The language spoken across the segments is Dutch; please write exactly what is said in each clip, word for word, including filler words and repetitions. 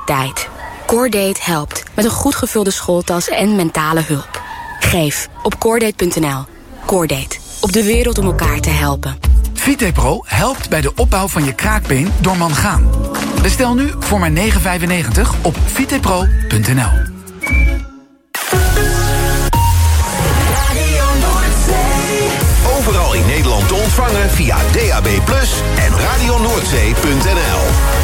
tijd. Coredate helpt met een goed gevulde schooltas en mentale hulp. Geef op coredate punt n l. Coredate, op de wereld om elkaar te helpen. Vitepro helpt bij de opbouw van je kraakbeen door mangaan. Bestel nu voor maar negen vijfennegentig op vitepro punt n l. Overal in Nederland te ontvangen via D A B plus, en radio noordzee punt n l.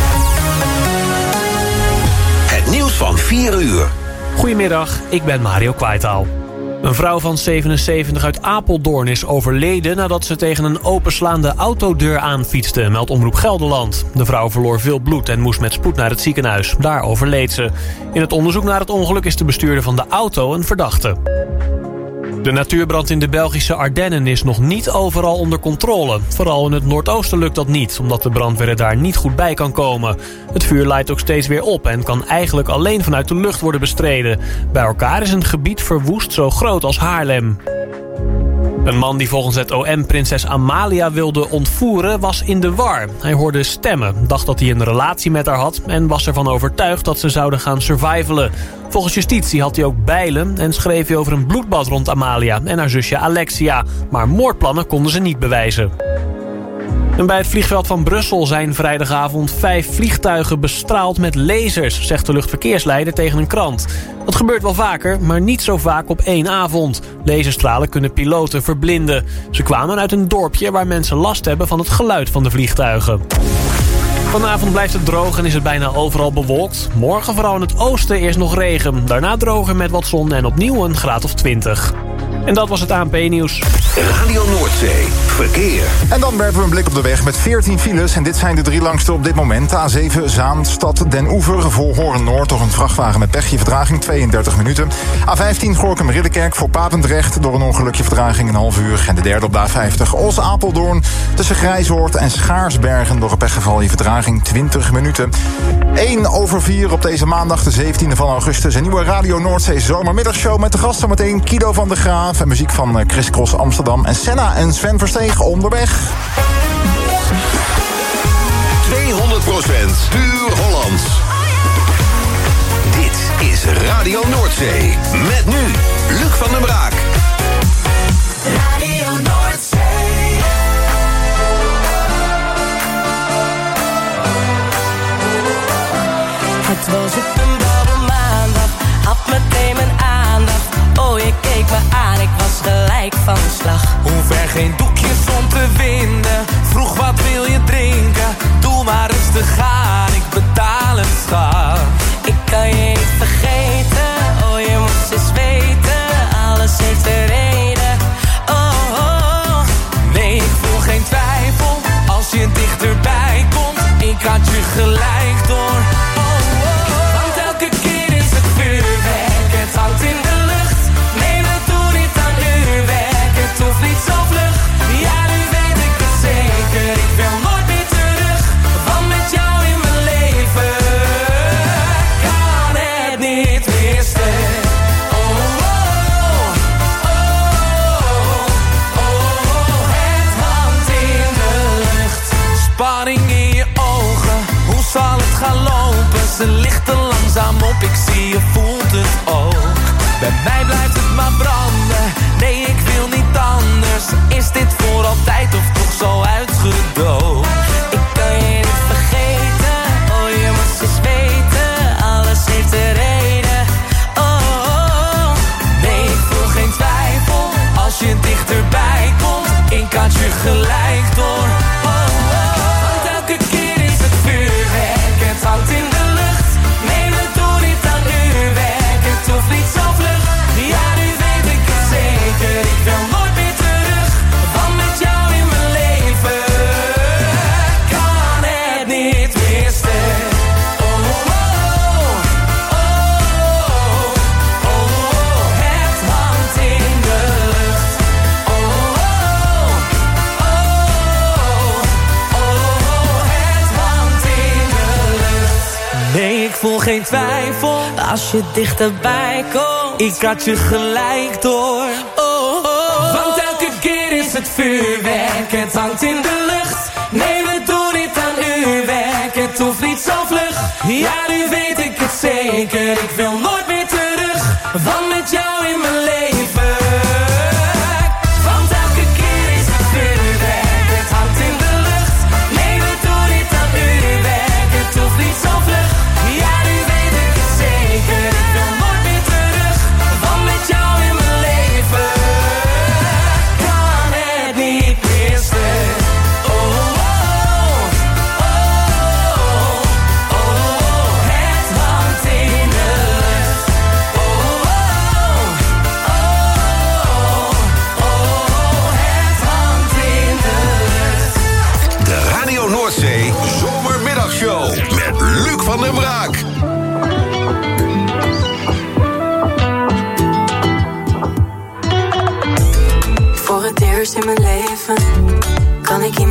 Het nieuws van vier uur. Goedemiddag, ik ben Mario Kwaitaal. Een vrouw van zevenenzeventig uit Apeldoorn is overleden nadat ze tegen een openslaande autodeur aanfietste, meldt Omroep Gelderland. De vrouw verloor veel bloed en moest met spoed naar het ziekenhuis. Daar overleed ze. In het onderzoek naar het ongeluk is de bestuurder van de auto een verdachte. De natuurbrand in de Belgische Ardennen is nog niet overal onder controle. Vooral in het noordoosten lukt dat niet, omdat de brandweer er daar niet goed bij kan komen. Het vuur leidt ook steeds weer op en kan eigenlijk alleen vanuit de lucht worden bestreden. Bij elkaar is een gebied verwoest zo groot als Haarlem. Een man die volgens het O M prinses Amalia wilde ontvoeren was in de war. Hij hoorde stemmen, dacht dat hij een relatie met haar had en was ervan overtuigd dat ze zouden gaan survivalen. Volgens justitie had hij ook bijlen en schreef hij over een bloedbad rond Amalia en haar zusje Alexia. Maar moordplannen konden ze niet bewijzen. En bij het vliegveld van Brussel zijn vrijdagavond vijf vliegtuigen bestraald met lasers, zegt de luchtverkeersleider tegen een krant. Dat gebeurt wel vaker, maar niet zo vaak op één avond. Laserstralen kunnen piloten verblinden. Ze kwamen uit een dorpje waar mensen last hebben van het geluid van de vliegtuigen. Vanavond blijft het droog en is het bijna overal bewolkt. Morgen vooral in het oosten eerst nog regen. Daarna droger met wat zon en opnieuw een graad of twintig. En dat was het A N P-nieuws. Radio Noordzee, verkeer. En dan werpen we een blik op de weg met veertien files. En dit zijn de drie langste op dit moment. A zeven, Zaanstad, Den Oever, voor Hoorn-Noord. Door een vrachtwagen met pechje, vertraging tweeëndertig minuten. A vijftien, Gorinchem-Ridderkerk, voor Papendrecht. Door een ongelukje, vertraging een half uur. En de derde op de A vijftig, Os-Apeldoorn. Tussen Grijzoord en Schaarsbergen. Door een pechgeval, je vertraging twintig minuten. één over vier op deze maandag, de zeventiende van augustus. Een nieuwe Radio Noordzee zomermiddagshow met de gast zometeen Kido van der Graaf. En muziek van Chris Cross Amsterdam. En Senna en Sven Versteeg onderweg. tweehonderd procent puur Hollands. Dit is Radio Noordzee. Met nu Luc van den Braak. Radio Noordzee. Het was op een blauwe maandag, had meteen mijn aandacht. Oh, je keek me aan, ik was gelijk van slag. Hoe ver geen doekjes om te winden. Vroeg wat wil je drinken? Doe maar rustig aan, ik betaal het schat. Ik kan je niet vergeten, oh je moest eens weten. Alles heeft een reden, oh, oh. Nee, ik voel geen twijfel, als je dichterbij komt. Ik had je gelijk door, oh, oh. Want elke keer is het vuurwerk, het hangt in de lucht. Nee, we doen niet aan uurwerk, het hoeft niet zo vlug. Ja, nu weet ik het zeker, ik wil nooit meer terug. Want met jou in mijn leven kan het niet meer stuk. Oh, oh, oh, oh, oh, het hangt in de lucht. Spanning in je ogen, hoe zal het gaan lopen? Ze lichten langzaam op, ik zie je voelt het ook. Bij mij blijft het maar branden, nee ik wil niet anders. Is dit voor altijd of toch zo uitgedoofd? Ik kan je niet vergeten, oh je moest eens weten. Alles heeft een reden, oh, oh, oh. Nee, ik voel geen twijfel, als je dichterbij komt. Ik had je gelijk door, oh, oh. Want elke keer is het vuurwerk, het hangt in de lucht. Nee, we doen niet aan uurwerk, het hoeft niet zo vlug. Ja, nu weet ik het zeker, ik wil nooit meer terug. Want met jou in mijn leven kan het niet meer stuk. Oh, oh, oh, oh, oh, het hangt in de lucht. Oh, oh, oh, oh, oh, het hangt in de lucht. Nee, ik voel geen twijfel, als je dichterbij komt. ik had je gelijk door. Oh, oh, oh. Want elke keer is het vuurwerk, het hangt in de lucht. Nee, we doen niet aan uurwerk, het hoeft niet zo vlug. Ja, nu weet ik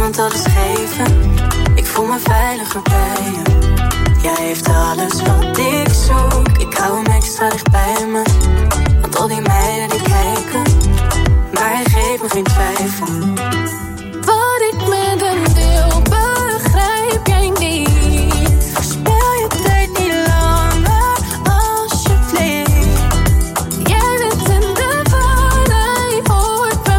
niemand alles geven. Ik voel me veiliger bij je. Jij heeft alles wat ik zoek. Ik hou hem extra dicht bij me. Want al die meiden die kijken, maar hij geeft me geen twijfel. Wat ik met hem deel, begrijp jij niet. Verspil je tijd niet langer, alsjeblieft. Jij bent in de war, hij hoort bij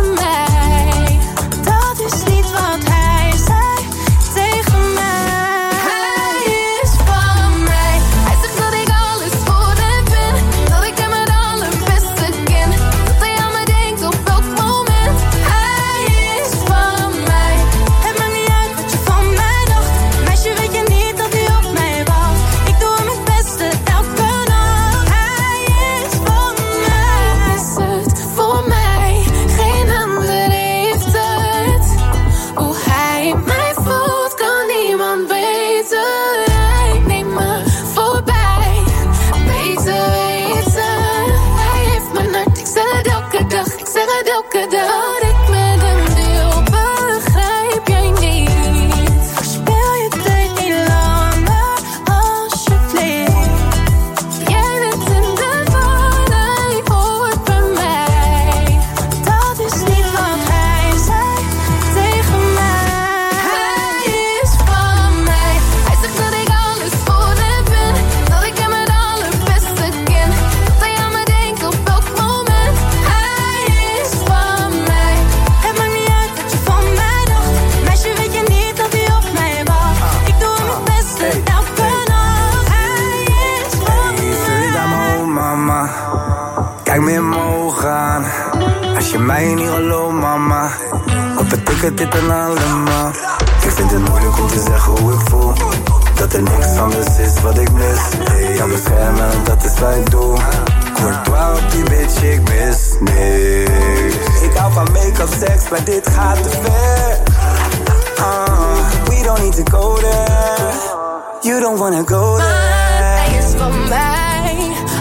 mij. Dat is niet wat hij zei tegen mij. Hij is van mij. Hij zegt dat ik alles voor hem ben. Dat ik hem het allerbeste ken. Dat hij aan me denkt op elk moment. Hij is van mij. Het maakt niet uit wat je van mij dacht. Meisje, weet je niet dat hij op mij wacht. Ik doe hem het beste elke nacht. Hij is van mij. Is het voor mij? Geen ander heeft het. Hoe hij mij voelt kan niemand weten. Hij neemt me voorbij. Beter weten. Hij heeft mijn hart. Ik zeg het elke dag. Ik zeg het elke dag. Wat ik met hem deel, begrijp jij niet. Verspil je tijd niet langer, alsjeblieft. Jij bent in de war, hij hoort bij mij. Dat is niet wat hij zei tegen mij. Hij is van mij. Hij zegt dat ik alles voor hem ben. Dat ik hem het allerbeste ken. Dat hij aan me denkt op elk moment. Hij is van mij. Het maakt niet uit wat je van mij dacht. Meisje, weet je niet dat hij op mij wacht. Ik doe hem het beste elke nacht. Hij is van Hey, mij. vul je daar maar om, mama. Kijk me in mijn ogen aan. Als je mij niet gelooft, mama. Wat betekent dit dan allemaal? Ik vind het moeilijk om te zeggen hoe ik voel. Dat er niks anders is wat ik mis. Hey, jou beschermen, dat is wat ik doe. Courtois op die bitch, ik mis niks. Ik hou van make-up, seks, maar dit gaat te ver. Uh, we don't need to go there. You don't wanna go there. Hij is van mij.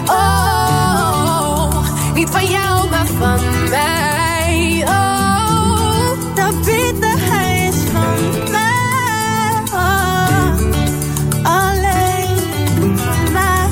Oh, niet van jou, maar van mij. Oh, dat bitte, hij is van mij. Oh, alleen van mij.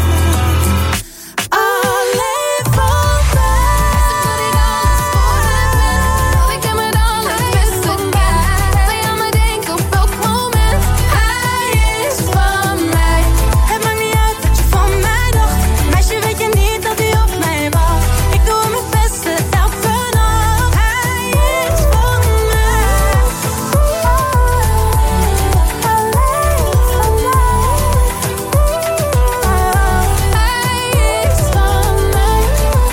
Alleen van mij. Dat ik hem het allerbeste ken. Dat hij aan me denkt op elk moment. Hij is van mij. Het maakt niet uit wat je van mij dacht. Meisje, weet je niet dat hij op mij wacht. Ik doe hem het beste elke nacht. Hij is van mij. Alleen van mij. Hij is van mij.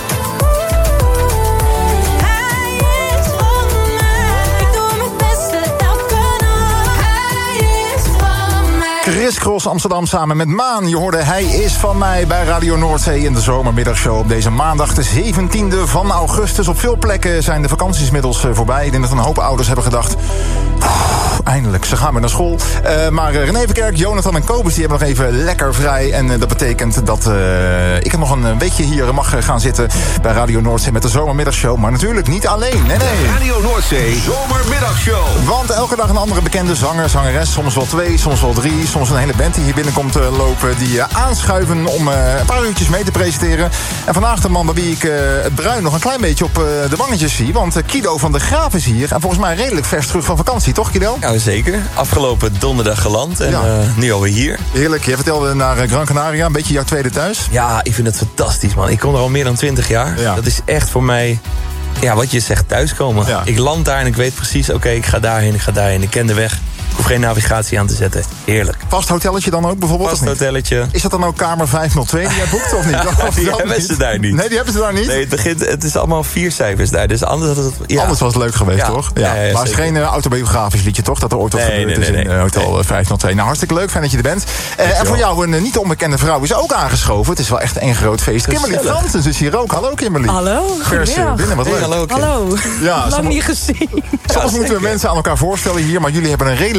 Hij is van mij. Ik doe hem het beste elke nacht. Hij is van mij. Chris Cross Amsterdam samen met Maan. Je hoorde Hij is van mij bij Radio Noordzee in de zomermiddagshow op deze maandag de zeventiende van augustus. Op veel plekken zijn de vakanties inmiddels eh, voorbij. Ik denk dat een hoop ouders hebben gedacht, "Pff, eindelijk, ze gaan weer naar school." Uh, maar uh, René Verkerk, Jonathan en Kobus die hebben nog even lekker vrij. En uh, dat betekent dat uh, ik nog een weekje hier mag uh, gaan zitten bij Radio Noordzee met de zomermiddagshow. Maar natuurlijk niet alleen, nee nee. Radio Noordzee Zomermiddagshow. Want elke dag een andere bekende zanger, zangeres. Soms wel twee, soms wel drie. Soms een hele band die hier binnenkomt uh, lopen. Die uh, aanschuiven om uh, een paar uurtjes mee te presenteren. En vandaag de man bij wie ik uh, het bruin nog een klein beetje op uh, de wangetjes zie. Want uh, Kido van der Graaf is hier. En volgens mij redelijk vers terug van vakantie, toch Kido? Ja, zeker. Afgelopen donderdag geland en Ja. uh, nu alweer hier. Heerlijk. Je vertelde naar uh, Gran Canaria. Een beetje jouw tweede thuis. Ja, ik vind het fantastisch, man. Ik kom er al meer dan twintig jaar. Ja. Dat is echt voor mij, ja, wat je zegt, thuiskomen. Ja. Ik land daar en ik weet precies, oké, ik ga daarheen, ik ga daarheen. Ik ken de weg. Ik hoef geen navigatie aan te zetten. Heerlijk. Vast hotelletje dan ook bijvoorbeeld? Vast of niet? hotelletje. Is dat dan ook kamer vijfhonderdtwee die jij boekt of niet? Of Die dat hebben niet? ze daar niet. Nee, die hebben ze daar niet? Nee, het, begint, het is allemaal vier cijfers daar. Dus anders had het... Ja. Anders was het leuk geweest, Ja. toch? Ja, ja, maar het is zeker. geen uh, autobiografisch liedje, toch? Dat er ooit wat Nee, gebeurd nee, is nee, in nee. uh, Hotel Nee. uh, vijfhonderdtwee. Nou, hartstikke leuk. Fijn dat je er bent. Uh, en voor jou een uh, niet onbekende vrouw is ook aangeschoven. Het is wel echt één groot feest. Kimberly Gezellig. Fransen is hier ook. Hallo Kimberly. Hallo, Vers uh, goedemiddag. binnen, wat Hey, leuk. hallo. Kim. Hallo, Ja, lang sommige- niet gezien. Soms moeten we zeker. mensen aan elkaar voorstellen hier, maar jullie hebben een redelijk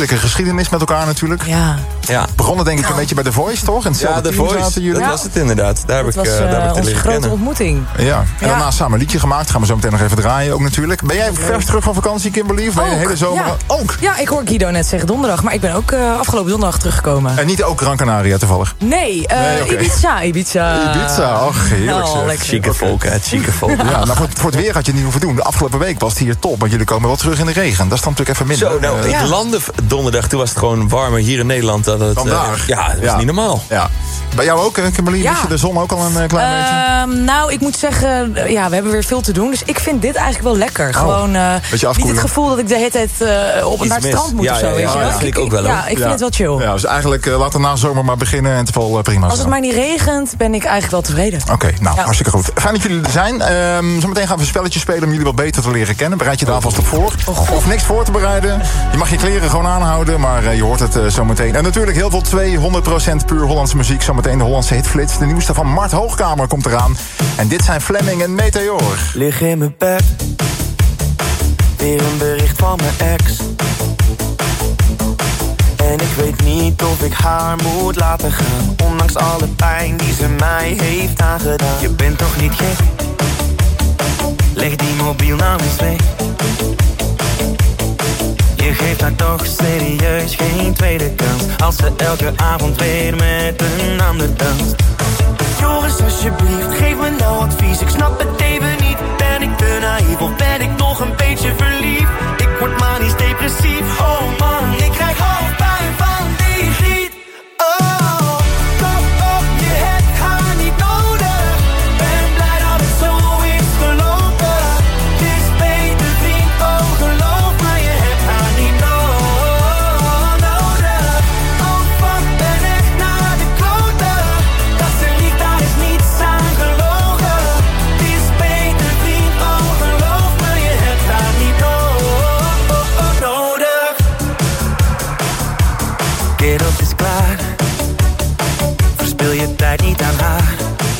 heerlijke geschiedenis met elkaar natuurlijk. Ja. Ja. Begonnen denk ik een beetje bij The Voice, toch? En Ja, The Voice, dat jullie. was het inderdaad. Daar heb Dat ik, was uh, daar heb ik uh, te onze leren grote kennen. ontmoeting. Ja, en Ja. daarna samen een liedje gemaakt. Gaan we zo meteen nog even draaien ook natuurlijk. Ben jij vers terug van vakantie, Kimberly? Of ben je de hele zomer? Ja. Ook? Ja, ik hoor Guido net zeggen donderdag. Maar ik ben ook uh, afgelopen donderdag teruggekomen. En niet ook Gran Canaria toevallig? Nee, uh, Nee, okay. Ibiza, Ibiza. Ibiza, ach heerlijk Oh, zeg. lekker. Chique volk, hè, chique volk. Ja, nou voor, voor het weer had je het niet hoeven doen. De afgelopen week was het hier top, want jullie komen wel terug in de regen. Dat is dan natuurlijk even minder. Zo, nou, Uh, ik ja. landde donderdag, toen was het gewoon warmer hier in Nederland. Dat het, Dan uh, daar. ja, dat is Ja. niet normaal. Ja. Bij jou ook, hè, Kimberly? Ja. Mis je de zon ook al een uh, klein beetje? Uh, nou, ik moet zeggen, uh, ja, we hebben weer veel te doen. Dus ik vind dit eigenlijk wel lekker. Gewoon uh, niet afkoelen. het gevoel dat ik de hele tijd uh, op Iets naar het mis. strand moet Ja, of zo. ja, ja, weet ja, je wel? dat vind ik ook wel, Ja, hoor. ik vind Ja. het wel chill. Ja, dus eigenlijk uh, laten we na zomer maar beginnen en het is wel uh, prima. Als zo. het maar niet regent, ben ik eigenlijk wel tevreden. Oké, okay, nou, Ja. hartstikke goed. Fijn dat jullie er zijn. Um, zometeen gaan we een spelletje spelen om jullie wat beter te leren kennen. Bereid je daar vast op voor. Oh, of niks voor te bereiden. Je mag je kleren gewoon aanhouden, maar uh, je hoort het uh, zometeen. En natuurlijk heel veel tweehonderd procent puur Hollandse muziek. Zometeen de Hollandse hitflits. De nieuwste van Mart Hoogkamer komt eraan. En dit zijn Fleming en Meteor. Lig in mijn bed, weer een bericht van mijn ex. En ik weet niet of ik haar moet laten gaan, ondanks alle pijn die ze mij heeft aangedaan. Je bent toch niet gek? Leg die mobiel nou eens weg. Je geeft haar toch serieus geen tweede kans, als ze elke avond weer met een ander danst. Joris, alsjeblieft, geef me nou advies. Ik snap het even niet. Ben ik te naïef of ben ik nog een beetje verliefd? Ik word manisch depressief. Oh man, ik krijg hoofdpijn van die griet. Oh, kop op, je hebt haar niet nodig. Ben blij dat het zo is gelopen. Het is beter vriend, oh geloof me, je hebt haar niet nodig. Oh fuck, ben echt naar de kloten. Dat ze lief, daar is niets aan gelogen. Het is beter vriend, oh geloof me, je hebt haar niet nodig. Kerels is klaar, verspil je tijd niet aan haar.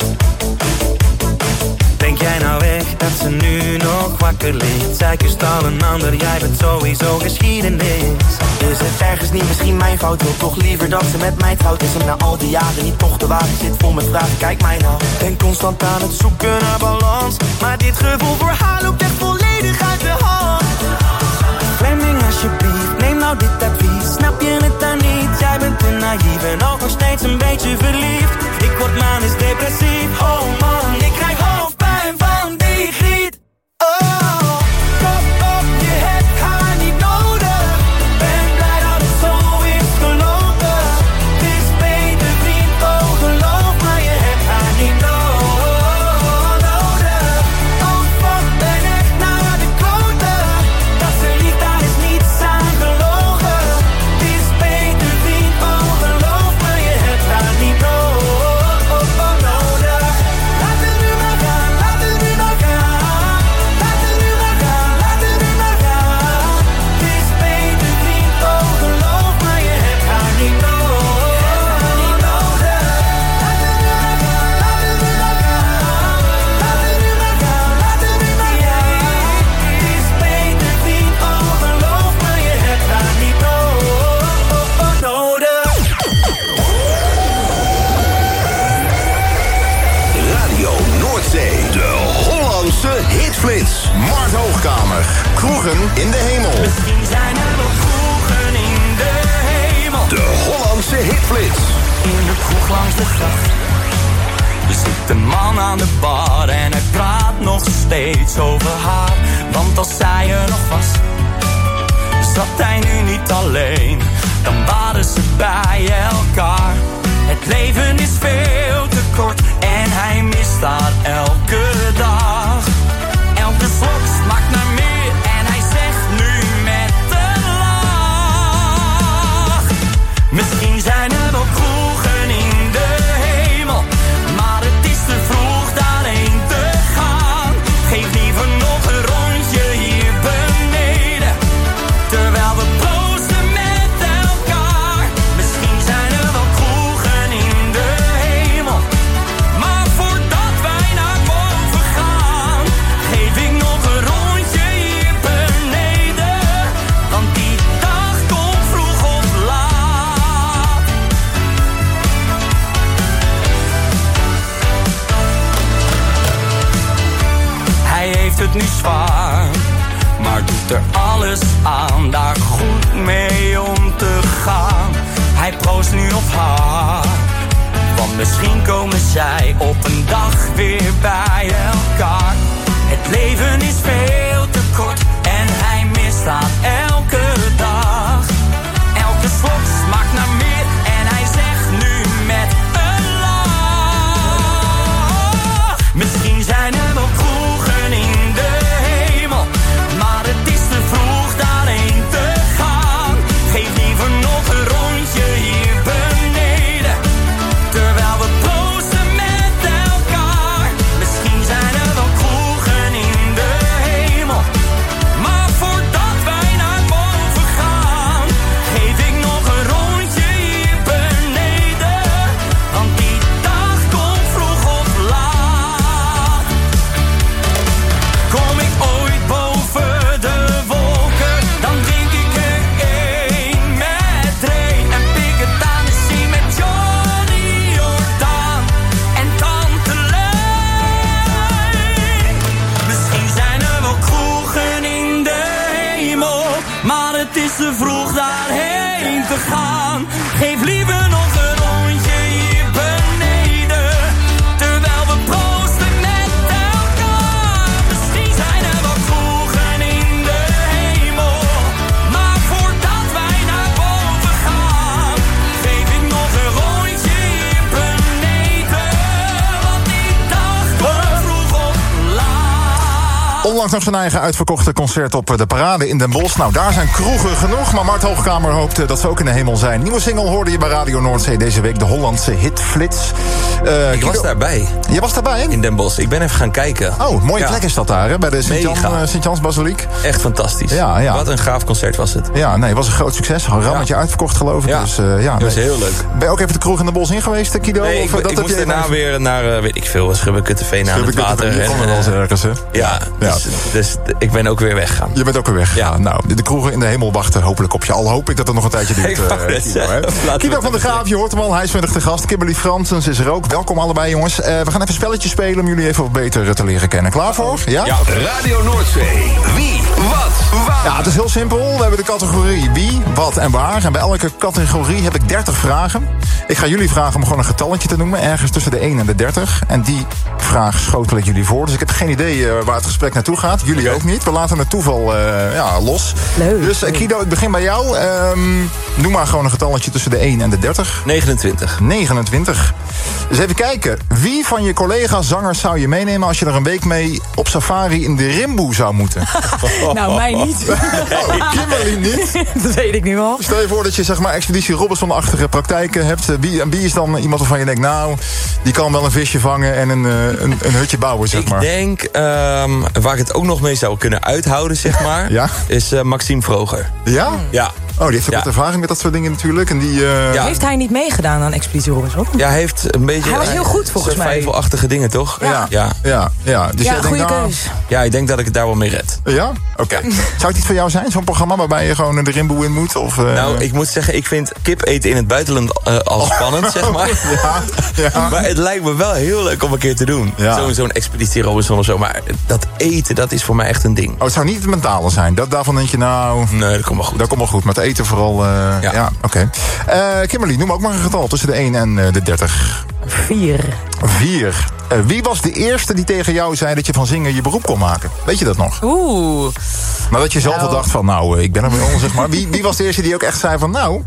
Denk jij nou echt dat ze nu nog wakker ligt? Zij kust al een ander, jij bent sowieso geschiedenis. Is het ergens niet misschien mijn fout? Wil toch liever dat ze met mij trouwt? Is hem na al die jaren niet toch de waarheid? Zit vol met vragen, kijk mij nou. Ben constant aan het zoeken naar balans, maar dit gevoel voor haar loopt echt volledig uit de hand. Fleming, alsjeblieft, neem nou dit advies. Snap je het dan niet? Jij bent te naïef en ook nog steeds een beetje verliefd. Ik word manisch depressief. Oh man, ik krijg hoofdpijn van die griet. Oh, kop op, je hebt haar niet nodig. Ben blij dat het zo is gelopen. Het is beter vriend, oh geloof me, je hebt haar niet nodig. Oh fuck, ben echt naar de kloten. Dat ze lief, daar is niets aan gelogen. Het is beter vriend, oh geloof me, je hebt haar niet nodig. Laat het nu maar gaan, laat het nu maar gaan. Laat het nu maar gaan, laat het nu maar gaan. Het is beter vriend, oh geloof me, je hebt haar niet nodig. Laat het nu maar gaan, laat het nu maar gaan. Laat het nu maar gaan, laat het nu maar gaan. Het is beter vriend, oh geloof me, je hebt haar niet nodig. Radio Noordzee, de Hollandse hitflits. Mart Hoogkamer. Kroegen in de hemel. Misschien zijn er wel kroegen in de hemel. De Hollandse hitflits. In de kroeg langs de gracht. Er zit een man aan de bar en hij praat nog steeds over haar. Want als zij er nog was, zat hij nu niet alleen. Dan waren ze bij elkaar. Het leven is veel te kort en hij mist haar elke dag. Elke slok smaakt naar meer en hij zegt nu met een lach. Misschien zijn er wel kroegen in de hemel, maar het is te vroeg daarheen te gaan. Geef liever nog een rondje hier beneden, terwijl we proosten met elkaar. Misschien zijn er wel kroegen in de hemel, het nu zwaar, maar doet er alles aan daar goed mee om te gaan. Hij proost nu op haar, want misschien komen zij op een dag weer bij elkaar. Het leven is veel te kort en hij mist haar elke dag. Elke slok smaakt naar meer en hij zegt nu met een lach. Misschien zijn er wel kroegen in de hemel, maar het is te vroeg daarheen te gaan. Geef liever nog een rondje hier beneden, terwijl we proosten met elkaar. Misschien zijn er wel kroegen in de hemel, maar voordat wij naar boven gaan, geef ik nog een rondje hier beneden, want die dag komt vroeg of laat. Kom ik ooit boven de wolken, dan drink ik er één met Ray en pik het aan de zee met Johnny Jordaan en Tante Leen. Misschien zijn er wel kroegen in de hemel, maar het is te vroeg daarheen te gaan. Geef liever nog een rondje hier beneden, terwijl we proosten met elkaar. Misschien zijn er wel kroegen in de hemel, maar voordat wij naar boven gaan, geef ik nog een rondje hier beneden, want die dag komt vroeg of laat. Onlangs nog zijn eigen uitverkochte concert op de Parade in Den Bosch. Nou, daar zijn kroegen genoeg, maar Mart Hoogkamer hoopt dat ze ook in de hemel zijn. Nieuwe single hoorde je bij Radio Noordzee deze week, de Hollandse hitflits. Uh, Ik was daarbij. Je was daarbij? In Den Bosch. Ik ben even gaan kijken. Oh, mooie Ja. plek is dat daar, hè? Bij de Sint-Jan, Mega. uh, Sint-Jans-basiliek. Echt fantastisch. Ja, ja. Wat een gaaf concert was het. Ja, nee, het was een groot succes. Een rammetje uitverkocht, geloof ik. Ja. Dus, uh, ja, Dat was nee. heel leuk. Ben je ook even de kroeg in de Bosch in geweest, Kido? Nee, of, ik, uh, ik heb moest je daarna even- weer naar, uh, weet ik veel, Schubbekutteveen aan het Schubbekutteveen, water. die En, kon er wel eens uh, ergens, hè? Ja, Ja. dus, dus d- ik ben ook weer weggegaan. Je bent ook weer weg. Ja. Nou, de kroegen in de hemel wachten hopelijk op je. Al hoop ik dat het nog een tijdje duurt. Ik wou uh, net Kido, zeggen, hè. laten we Kido het van der even Graaf, je hoort hem al. Hij is vandaag te gast. Kimberly Fransens is er ook. Welkom allebei, jongens. Uh, we gaan even een spelletje spelen om jullie even wat beter te leren kennen. Klaar voor? Ja? Ja. Radio Noordzee. Wie, wat, waar. Ja, het is heel simpel. We hebben de categorie wie, wat en waar. En bij elke categorie heb ik dertig vragen. Ik ga jullie vragen om gewoon een getalletje te noemen. Ergens tussen de één en de dertig. En die vraag schotel ik jullie voor. Dus ik heb geen idee uh, waar het gesprek naartoe gaat. Jullie Oké. ook niet. We laten het toeval uh, ja, los. Leuk. Dus uh, Kido, ik begin bij jou. Um, noem maar gewoon een getalletje tussen de één en de dertig. negenentwintig. negenentwintig. Dus even kijken. Wie van je collega-zangers zou je meenemen als je er een week mee op safari in de Rimboe zou moeten? Nou, mij niet. Oh, Kimberly niet? Dat weet ik nu al. Stel je voor dat je zeg maar Expeditie Robinson-achtige praktijken hebt. Uh, Wie, en wie is dan iemand waarvan je denkt, nou, die kan wel een visje vangen en een, uh, een, een hutje bouwen, zeg maar. Ik denk, um, waar ik het ook nog mee zou kunnen uithouden, zeg maar, Ja? is uh, Maxime Vroger. Ja? Ja. Oh, die heeft ook Ja. wat ervaring met dat soort dingen natuurlijk. En die, uh, Ja. Heeft hij niet meegedaan aan Expeditie Robinson? Ja, hij heeft een beetje... Hij was heel goed, volgens mij. survival-achtige dingen, toch? Ja. Ja. Ja, ja. Dus Ja, jij denkt, goede nou, keus. Ja, ik denk dat ik het daar wel mee red. Ja? Oké. Zou het iets voor jou zijn, zo'n programma waarbij je gewoon de Rimboe in moet? Of, uh, Nou, ik moet zeggen, ik vind kip eten in het buitenland uh, al spannend, zeg maar. Ja, ja. Maar het lijkt me wel heel leuk om een keer te doen. Ja. Zo, zo'n Expeditie Robinson of zo. Maar dat eten, dat is voor mij echt een ding. Oh, het zou niet het mentale zijn. Dat, daarvan denk je, nou, Nee, dat komt wel goed. dat komt wel goed. Maar het eten vooral, uh, ja, Ja. oké. Eh, Kimberly, noem ook maar een getal tussen de één en uh, de dertig. Vier. Vier. Uh, wie was de eerste die tegen jou zei dat je van zingen je beroep kon maken? Weet je dat nog? Oeh. Maar dat je zelf Nou. al dacht van, nou, uh, ik ben er weer onder, zeg maar. Wie, wie was de eerste die ook echt zei van, nou...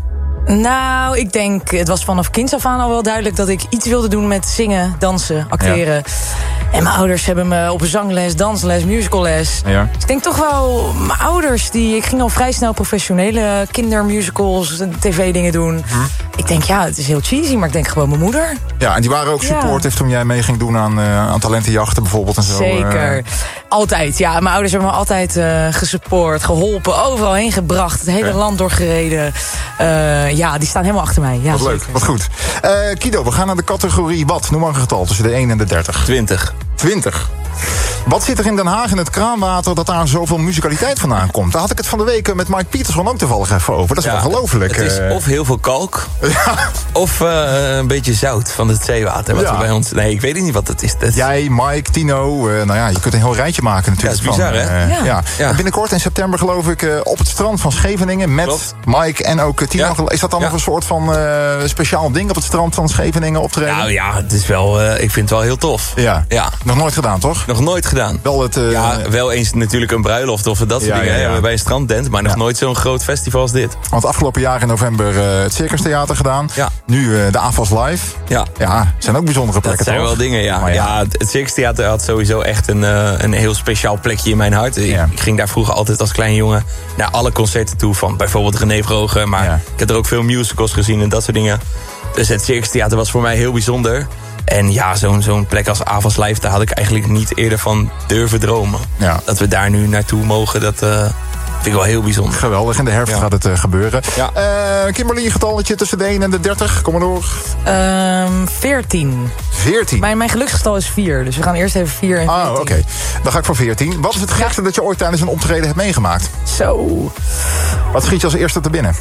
Nou, ik denk, het was vanaf kinds af aan al wel duidelijk dat ik iets wilde doen met zingen, dansen, acteren. En mijn ouders hebben me op een zangles, dansles, musicalles. Ja. Dus ik denk toch wel, mijn ouders, die, ik ging al vrij snel professionele kindermusicals, tv-dingen doen. Hm. Ik denk, ja, het is heel cheesy, maar ik denk gewoon mijn moeder. Ja, en die waren ook Ja. supportive toen jij mee ging doen aan, uh, aan talentenjachten bijvoorbeeld en zo. Zeker. Uh, Altijd, ja. Mijn ouders hebben me altijd uh, gesupport, geholpen, overal heen gebracht. Het hele Oké. land doorgereden. Uh, ja, die staan helemaal achter mij. Ja, wat leuk, zeker. wat goed. Uh, Kido, we gaan naar de categorie wat. Noem maar een getal tussen de één en de dertig. twintig. twintig. Wat zit er in Den Haag in het kraanwater dat daar zoveel musicaliteit vandaan komt? Daar had ik het van de week met Mike Pietersman ook toevallig even over. Dat is Ja, wel ongelooflijk. Het is of heel veel kalk, ja. of uh, een beetje zout van het zeewater. Wat Ja. we bij ons, nee, ik weet niet wat het is. Dat... Jij, Mike, Tino, uh, nou ja, je kunt een heel rijtje maken natuurlijk. Ja, dat is bizar, van, hè? uh, Ja. ja. Ja. En binnenkort in september geloof ik uh, op het strand van Scheveningen met Klopt. Mike en ook uh, Tino. Ja. Is dat dan Ja. nog een soort van uh, speciaal ding op het strand van Scheveningen optreden? Nou ja, het is wel, uh, ik vind het wel heel tof. Ja. Ja. Nog nooit gedaan, toch? Nog nooit gedaan. Wel het... Uh, Ja, wel eens natuurlijk een bruiloft of dat soort Ja, dingen. ja, ja. hè, bij een strandtent, maar nog Ja. nooit zo'n groot festival als dit. Want afgelopen jaar in november uh, het Circus Theater gedaan. Ja. Nu uh, de A F A S Live. Ja. Ja, zijn ook bijzondere Dat plekken, zijn toch? wel dingen, ja. Maar ja. ja. het Circus Theater had sowieso echt een, uh, een heel speciaal plekje in mijn hart. Ik, Ja. ik ging daar vroeger altijd als klein jongen naar alle concerten toe. Van bijvoorbeeld René Vroger. Maar Ja. ik heb er ook veel musicals gezien en dat soort dingen. Dus het Circus Theater was voor mij heel bijzonder. En ja, zo'n zo'n plek als A F A S Live, daar had ik eigenlijk niet eerder van durven dromen. Ja. Dat we daar nu naartoe mogen, dat uh, vind ik wel heel bijzonder. Geweldig, in de herfst Ja. gaat het uh, gebeuren. Ja. Uh, Kimberly, een getalletje tussen de één en de dertig. Kom maar door. Um, veertien. veertien. Mijn, mijn geluksgetal is vier, dus we gaan eerst even vier en veertien. Oh, oké. Okay. Dan ga ik voor veertien. Wat is het gekste dat je ooit tijdens een optreden hebt meegemaakt? Zo. Wat schiet je als eerste te binnen?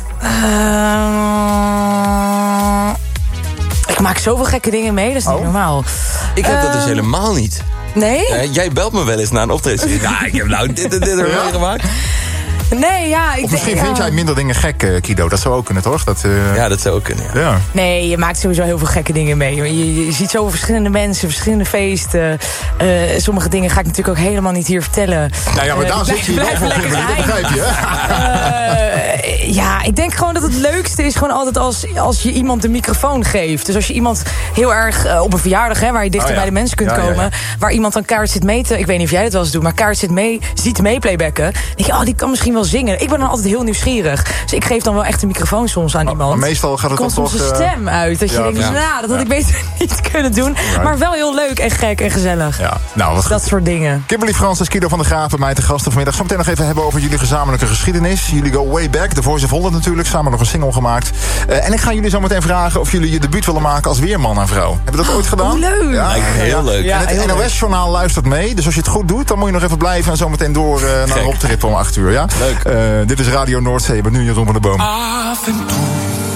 Uh, ik maak zoveel gekke dingen mee, dat is niet Oh. normaal. Ik heb dat dus Ehm, helemaal niet. Nee? Ja, jij belt me wel eens na een optreden. Nou, ik heb nou dit en dit er Ja? meegemaakt. Nee, ja. Ik Of misschien denk, vind ja. jij minder dingen gek, uh, Kido. Dat zou ook kunnen, toch? Dat, uh... Ja, dat zou ook kunnen, ja. ja. Nee, je maakt sowieso heel veel gekke dingen mee. Je, je, je ziet zoveel verschillende mensen, verschillende feesten. Uh, sommige dingen ga ik natuurlijk ook helemaal niet hier vertellen. Nou ja, maar Uh, daar die zit je hier blijven- wel voor, blijven Kimberly. Dat lekker begrijp je, hè? Uh, ja, ik denk gewoon dat het leukste is gewoon altijd als, als je iemand de microfoon geeft. Dus als je iemand heel erg uh, op een verjaardag, hè, waar je dichter Oh ja. bij de mensen kunt Ja, ja, komen, ja. waar iemand dan kaart zit mee te, ik weet niet of jij dat wel eens doet, maar kaart zit mee, ziet mee playbacken. Dan denk je, oh, die kan misschien wel zingen. Ik ben dan altijd heel nieuwsgierig. Dus ik geef dan wel echt een microfoon soms aan iemand. Maar meestal gaat het komt dan soms toch... een uh, stem uit. Dat je ja, denkt, ja. nou, dat had Ja. ik beter niet kunnen doen. Maar wel heel leuk en gek en gezellig. Ja, nou, wat Dat goed. soort dingen. Kimberly Francis, Kido van der Graaf, bij mij te gasten vanmiddag. Zometeen nog even hebben over jullie gezamenlijke geschiedenis. Jullie go way back. The Voice of Holland natuurlijk. Samen nog een single gemaakt. Uh, en ik ga jullie zo meteen vragen of jullie je debuut willen maken als weerman en vrouw. Hebben we dat ooit gedaan? hoe leuk. Ja, Lijkt me heel leuk. Ja, en heel het N O S-journaal luistert mee. Dus als je het goed doet, dan moet je nog even blijven. En zo meteen door uh, naar Gek. Rob Trip om acht uur. Ja? Leuk. Uh, dit is Radio Noordzee. Maar nu Jeroen van de Boom. Af en toe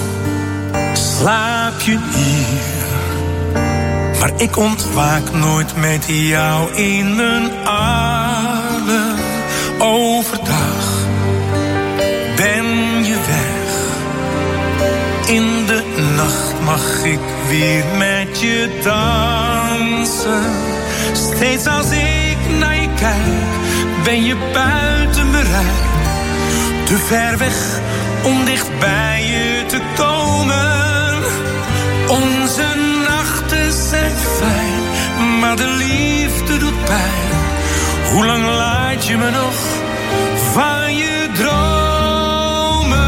slaap je hier, maar ik ontwaak nooit met jou in mijn armen. Overdag ben je weg, in de nacht mag ik weer met je dansen. Steeds als ik naar je kijk, ben je buiten bereik. Te ver weg om dicht bij je te komen. Onze nachten zijn fijn, maar de liefde doet pijn. Hoe lang laat je me nog van je dromen?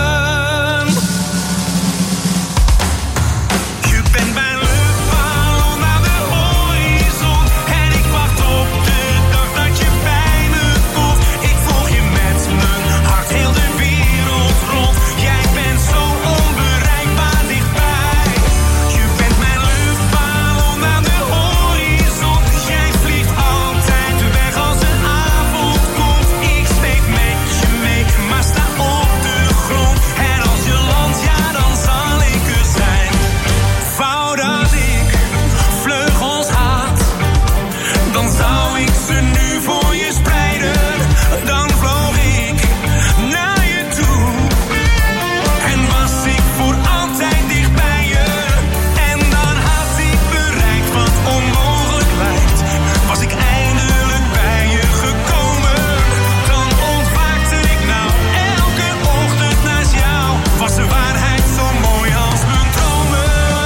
Je bent mijn luchtballon aan de horizon. En ik wacht op de dag dat je bij me komt. Ik volg je met mijn hart heel de wereld rond. Jij bent zo onbereikbaar dichtbij. Je bent mijn luchtballon aan de horizon. Jij vliegt altijd weg als de avond komt. Ik steek met je mee, maar sta op de grond. En als je landt, ja dan zal ik er zijn. Wou dat ik vleugels had, dan zou ik ze nu voor je spreiden. Dan vloog ik naar je toe en was ik voor altijd dicht bij je. En dan had ik bereikt wat onmogelijk lijkt. Was ik eindelijk bij je gekomen, dan ontwaakte ik nou elke ochtend naast jou. Was de waarheid zo mooi als mijn dromen.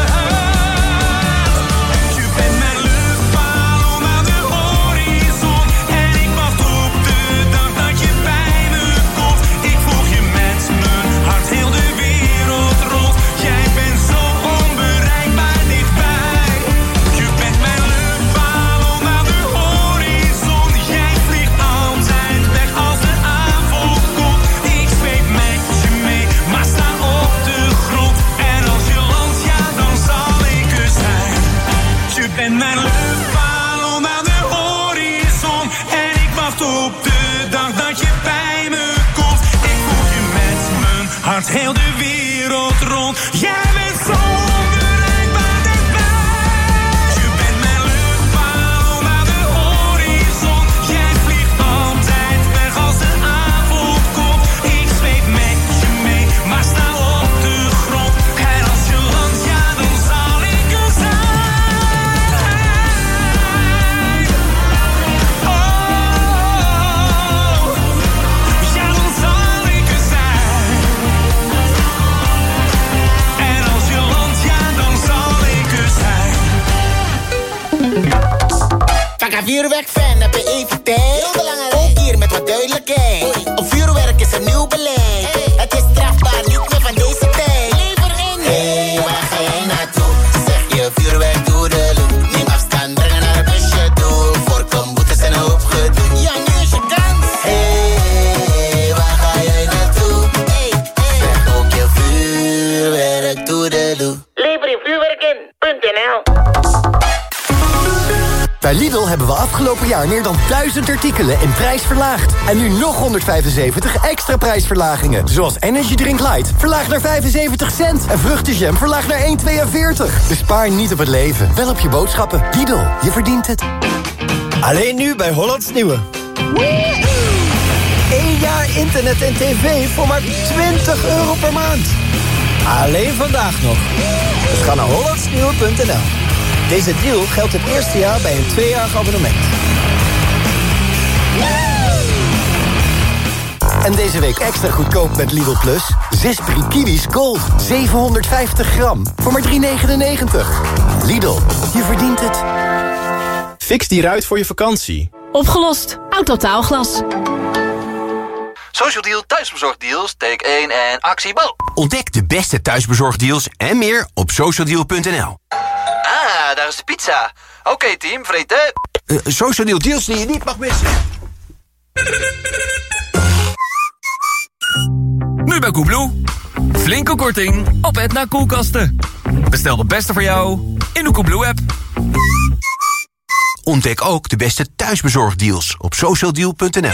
Je bent mijn luchtballon aan de horizon. En ik wacht op de dag dat je bij me komt. Ik volg je met mijn hart heel de wereld rond. Jij bent zo onbereikbaar dichtbij. Je bent mijn luchtballon aan de horizon. Jij vliegt altijd weg als de avond komt. Ik zweef met je mee, maar sta op de grond. En als je landt, ja dan zal ik er zijn. Je bent mijn luchtballon aan de horizon. extra vuurwerkfan, heb je even tijd? Heel belangrijk. Ook hier met wat duidelijkheid. Oei. Op vuurwerk is een nieuw beleid. Hey. Het is strafbaar, niet meer van deze tijd. Lever in. Hé, hey, waar ga jij naartoe? Zeg je vuurwerk door de loop. Neem afstand, brengen naar het busje toe. Voorkom boetes en een hoop gedoe. Ja, nu is je kans. Hé, hey, waar ga jij naartoe? Hey, hey. Zeg ook je vuurwerk door de loop. Lever je vuurwerk in. .nl. Bij Lidl hebben we afgelopen jaar meer dan duizend artikelen in prijs verlaagd. En nu nog honderdvijfenzeventig extra prijsverlagingen. Zoals Energy Drink Light, verlaagd naar vijfenzeventig cent. En vruchtenjam, verlaagd naar één komma tweeënveertig. Bespaar niet op het leven, wel op je boodschappen. Lidl, je verdient het. Alleen nu bij Hollands Nieuwe. Eén jaar internet en tv voor maar twintig euro per maand. Alleen vandaag nog. Dus ga naar hollandsnieuwe punt n l. Deze deal geldt het eerste jaar bij een tweejarig abonnement. En deze week extra goedkoop met Lidl Plus. Zes Brie Kiwis Gold. zevenhonderdvijftig gram. Voor maar drie negenennegentig. Lidl, je verdient het. Fix die ruit voor je vakantie. Opgelost. Autotaalglas. Social Deal thuisbezorgdeals, take één en actie bal. Ontdek de beste thuisbezorgdeals en meer op socialdeal punt n l. Ah, daar is de pizza. Oké okay, team, vreten. Uh, Social Deal deals die je niet mag missen. Nu bij Koebloe. Flinke korting op Edna koelkasten. Bestel de beste voor jou in de Koebloe-app. Ontdek ook de beste thuisbezorgdeals op socialdeal punt n l.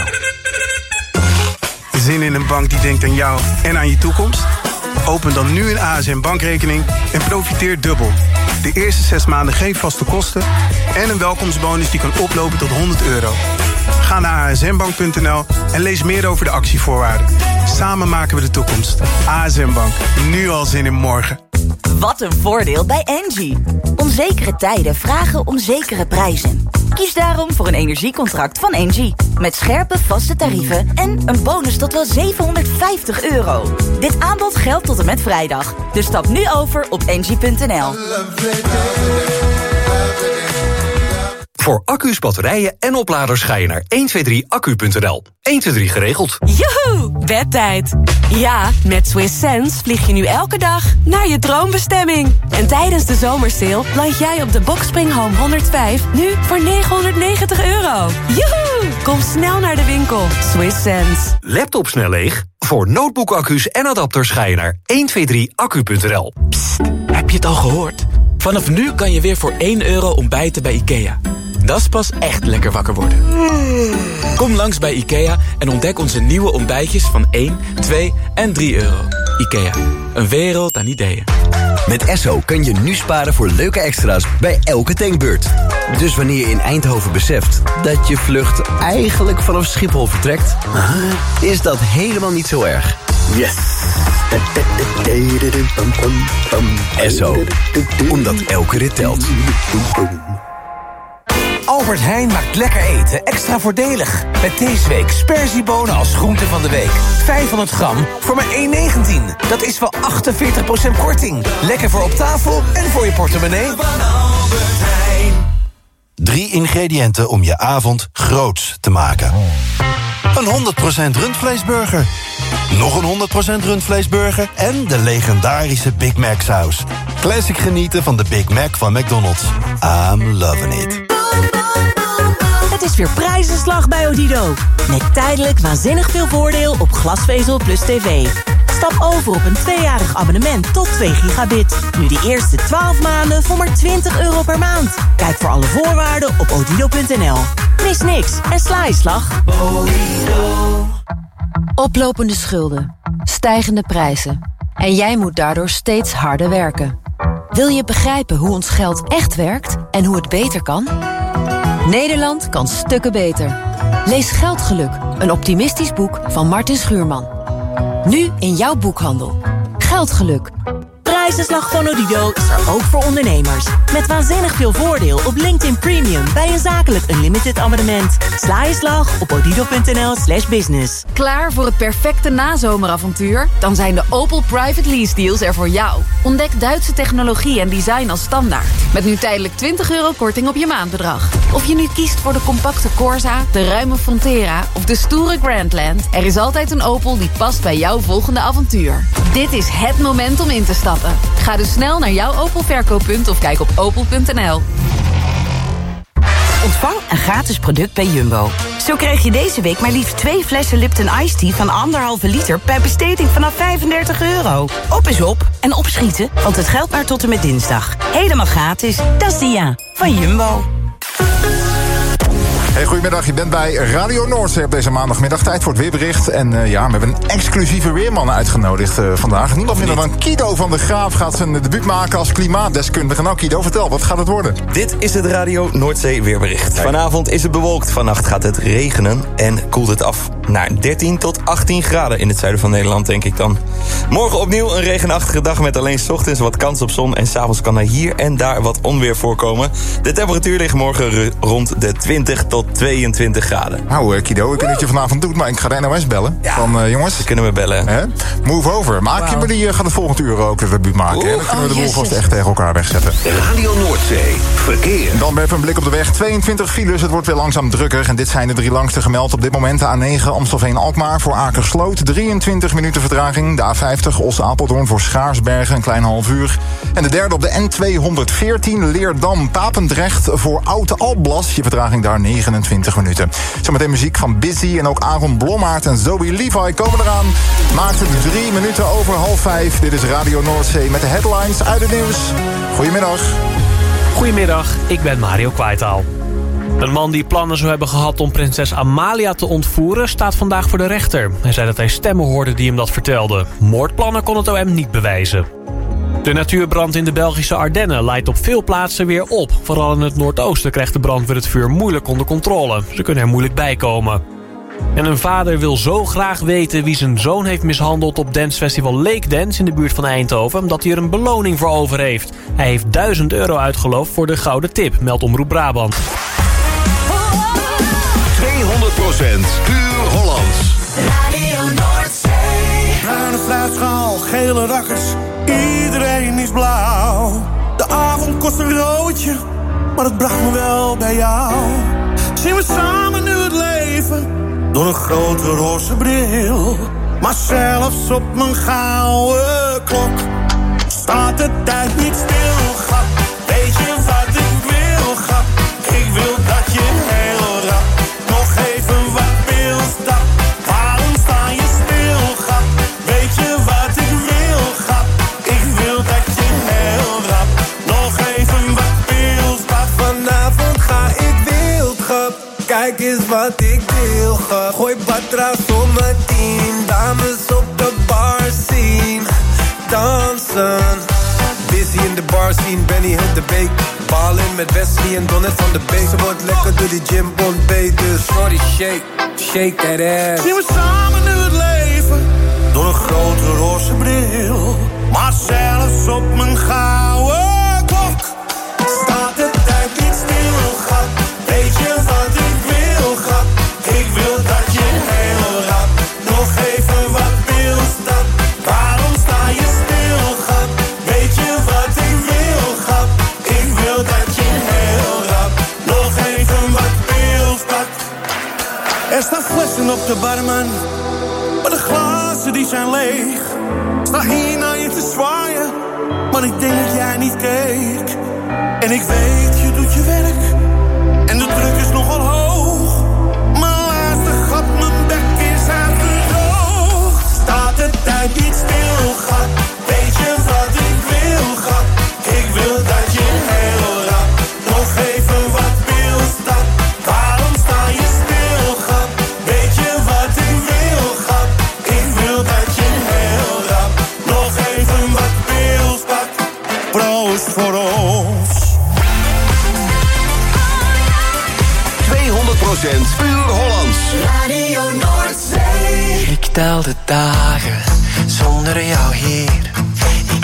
Zin in een bank die denkt aan jou en aan je toekomst? Open dan nu een A S M bankrekening en profiteer dubbel. De eerste zes maanden geen vaste kosten en een welkomstbonus die kan oplopen tot honderd euro. Ga naar a s m bank punt n l en lees meer over de actievoorwaarden. Samen maken we de toekomst. A S M Bank, nu al zin in morgen. Wat een voordeel bij Engie. Onzekere tijden vragen om zekere prijzen. Kies daarom voor een energiecontract van Engie. Met scherpe vaste tarieven en een bonus tot wel zevenhonderdvijftig euro. Dit aanbod geldt tot en met vrijdag. Dus stap nu over op engie punt n l. Voor accu's, batterijen en opladers ga je naar honderdtwintig accu punt n l. honderdtwintig geregeld. Joehoe, bedtijd. Ja, met Swiss Sense vlieg je nu elke dag naar je droombestemming. En tijdens de zomersale land jij op de Boxspring Home honderdvijf nu voor negenhonderdnegentig euro. Joehoe, kom snel naar de winkel. Swiss Sense. Laptop snel leeg? Voor notebook-accu's en adapters ga je naar honderdtwintig accu punt n l. Psst, heb je het al gehoord? Vanaf nu kan je weer voor één euro ontbijten bij IKEA. Dat is pas echt lekker wakker worden. Kom langs bij IKEA en ontdek onze nieuwe ontbijtjes van één, twee en drie euro. IKEA, een wereld aan ideeën. Met Esso kun je nu sparen voor leuke extra's bij elke tankbeurt. Dus wanneer je in Eindhoven beseft dat je vlucht eigenlijk vanaf Schiphol vertrekt, is dat helemaal niet zo erg. Yes! Esso, omdat elke rit telt. Albert Heijn maakt lekker eten extra voordelig. Met deze week sperziebonen als groente van de week. vijfhonderd gram voor maar één negentien. Dat is wel achtenveertig procent korting. Lekker voor op tafel en voor je portemonnee. Drie ingrediënten om je avond groots te maken. Een honderd procent rundvleesburger. Nog een honderd procent rundvleesburger. En de legendarische Big Mac saus. Classic genieten van de Big Mac van McDonald's. I'm loving it. Het is weer prijzenslag bij Odido. Met tijdelijk waanzinnig veel voordeel op glasvezel plus tv. Stap over op een tweejarig abonnement tot twee gigabit. Nu de eerste twaalf maanden voor maar twintig euro per maand. Kijk voor alle voorwaarden op odido punt n l. Mis niks en sla je slag. Odido. Oplopende schulden, stijgende prijzen. En jij moet daardoor steeds harder werken. Wil je begrijpen hoe ons geld echt werkt en hoe het beter kan? Nederland kan stukken beter. Lees Geldgeluk, een optimistisch boek van Martin Schuurman. Nu in jouw boekhandel. Geldgeluk. prijzenslag van Odido is er ook voor ondernemers. Met waanzinnig veel voordeel op LinkedIn Premium bij een zakelijk unlimited abonnement. Sla je slag op odido.nl slash business. Klaar voor het perfecte nazomeravontuur? Dan zijn de Opel Private Lease Deals er voor jou. Ontdek Duitse technologie en design als standaard. Met nu tijdelijk twintig euro korting op je maandbedrag. Of je nu kiest voor de compacte Corsa, de ruime Frontera of de stoere Grandland. Er is altijd een Opel die past bij jouw volgende avontuur. Dit is het moment om in te stappen. Ga dus snel naar jouw Opel verkooppunt of kijk op opel punt n l. Ontvang een gratis product bij Jumbo. Zo krijg je deze week maar liefst twee flessen Lipton Iced Tea van anderhalve liter bij besteding vanaf vijfendertig euro. Op is op en opschieten, want het geldt maar tot en met dinsdag. Helemaal gratis. Dat is Dia van Jumbo. Hey, goedemiddag, je bent bij Radio Noordzee op deze maandagmiddag. Tijd voor het weerbericht. En uh, ja, we hebben een exclusieve weerman uitgenodigd uh, vandaag. Niemand minder dan Kido van der Graaf gaat zijn debuut maken als klimaatdeskundige. Nou Kido, vertel, wat gaat het worden? Dit is het Radio Noordzee weerbericht. Vanavond is het bewolkt, vannacht gaat het regenen en koelt het af naar dertien tot achttien graden in het zuiden van Nederland, denk ik dan. Morgen opnieuw een regenachtige dag met alleen 's ochtends wat kans op zon en 's avonds kan er hier en daar wat onweer voorkomen. De temperatuur ligt morgen r- rond de twintig tot tweeëntwintig graden. Nou uh, Kido, ik weet dat je vanavond doet, maar ik ga de N O S bellen. Ja, van uh, jongens, ze kunnen me bellen. Hè? Move over. Maar wow. Kimberly uh, gaat het volgend uur ook het debuut maken. Oeh, dan kunnen we de boel vast echt tegen elkaar wegzetten. Radio Noordzee, verkeer. Dan weer even een blik op de weg. tweeëntwintig files, het wordt weer langzaam drukker. En dit zijn de drie langste gemeld op dit moment. De A negen Amstelveen-Alkmaar voor Akersloot. drieëntwintig minuten vertraging. De A vijftig Os-Apeldoorn voor Schaarsbergen, een klein half uur. En de derde op de N tweehonderdveertien Leerdam-Papendrecht voor Oud-Alblas. Je vertraging daar negenentwintig minuten. Zometeen muziek van Busy en ook Aaron Blommaert en Zoe Levi komen eraan. Maakt het drie minuten over half vijf. Dit is Radio Noordzee met de headlines uit het nieuws. Goedemiddag. Goedemiddag, ik ben Mario Kwaitaal. Een man die plannen zou hebben gehad om prinses Amalia te ontvoeren staat vandaag voor de rechter. Hij zei dat hij stemmen hoorde die hem dat vertelden. Moordplannen kon het O M niet bewijzen. De natuurbrand in de Belgische Ardennen leidt op veel plaatsen weer op. Vooral in het noordoosten krijgt de brandweer het vuur moeilijk onder controle. Ze kunnen er moeilijk bij komen. En een vader wil zo graag weten wie zijn zoon heeft mishandeld op dancefestival Lake Dance in de buurt van Eindhoven, omdat hij er een beloning voor over heeft. Hij heeft duizend euro uitgeloofd voor de gouden tip, meldt Omroep Brabant. tweehonderd procent puur Hollands. Radio Noordzee. Bruine fruitschaal, gele rakkers, iedereen is blauw. De avond kost een roodje, maar het bracht me wel bij jou. Zien we samen nu het leven, door een grote roze bril. Maar zelfs op mijn gouden klok staat de tijd niet stil, grap. Weet je wat ik wil, grap? Ik wil dat je heel rap nog even wat pilstap. Waarom sta je stil, grap? Weet je wat ik wil, grap? Ik wil dat je heel rap nog even wat pilstap. Vanavond ga ik wild, grap. Kijk eens wat ik wil, grap. Gooi batra's om mijn tien. Dames op de bar zien dansen. Busy in de bar scene, Benny hit de beek. Ballin met Wesley en Donnet van de Beek. Ze wordt lekker door die gym ontbeet, dus shorty shake, shake that ass. Zien we samen nu het leven, door een grote roze bril. Maar zelfs op mijn gouden klok staat de tijd niet stil, grap. Weet je wat ik wil, grap? Ik wil dat je heel rap nog even wat pilstap. Waarom sta je stil, grap? Weet je wat ik wil, grap? Ik wil dat je heel rap nog even wat pilstap. Er staan flessen op de barman, maar de glazen die zijn leeg. Sta hier naar je te zwaaien, maar ik denk dat jij niet keek. En ik weet, je doet je werk en de druk is nogal hoog. Maar laatste gat, mijn bek is uitgedroogd. Staat de tijd niet stil, gat? Weet je wat ik wil, gat? Ik wil dat je heel rap nog even wat pilstap. Waarom sta je stil, gat? Weet je wat ik wil, gat? Ik wil dat je heel rap nog even wat pilstap. Proost voor ons. tweehonderd procent puur Hollands. Radio Noordzee. Ik tel de dagen zonder jou hier. Ik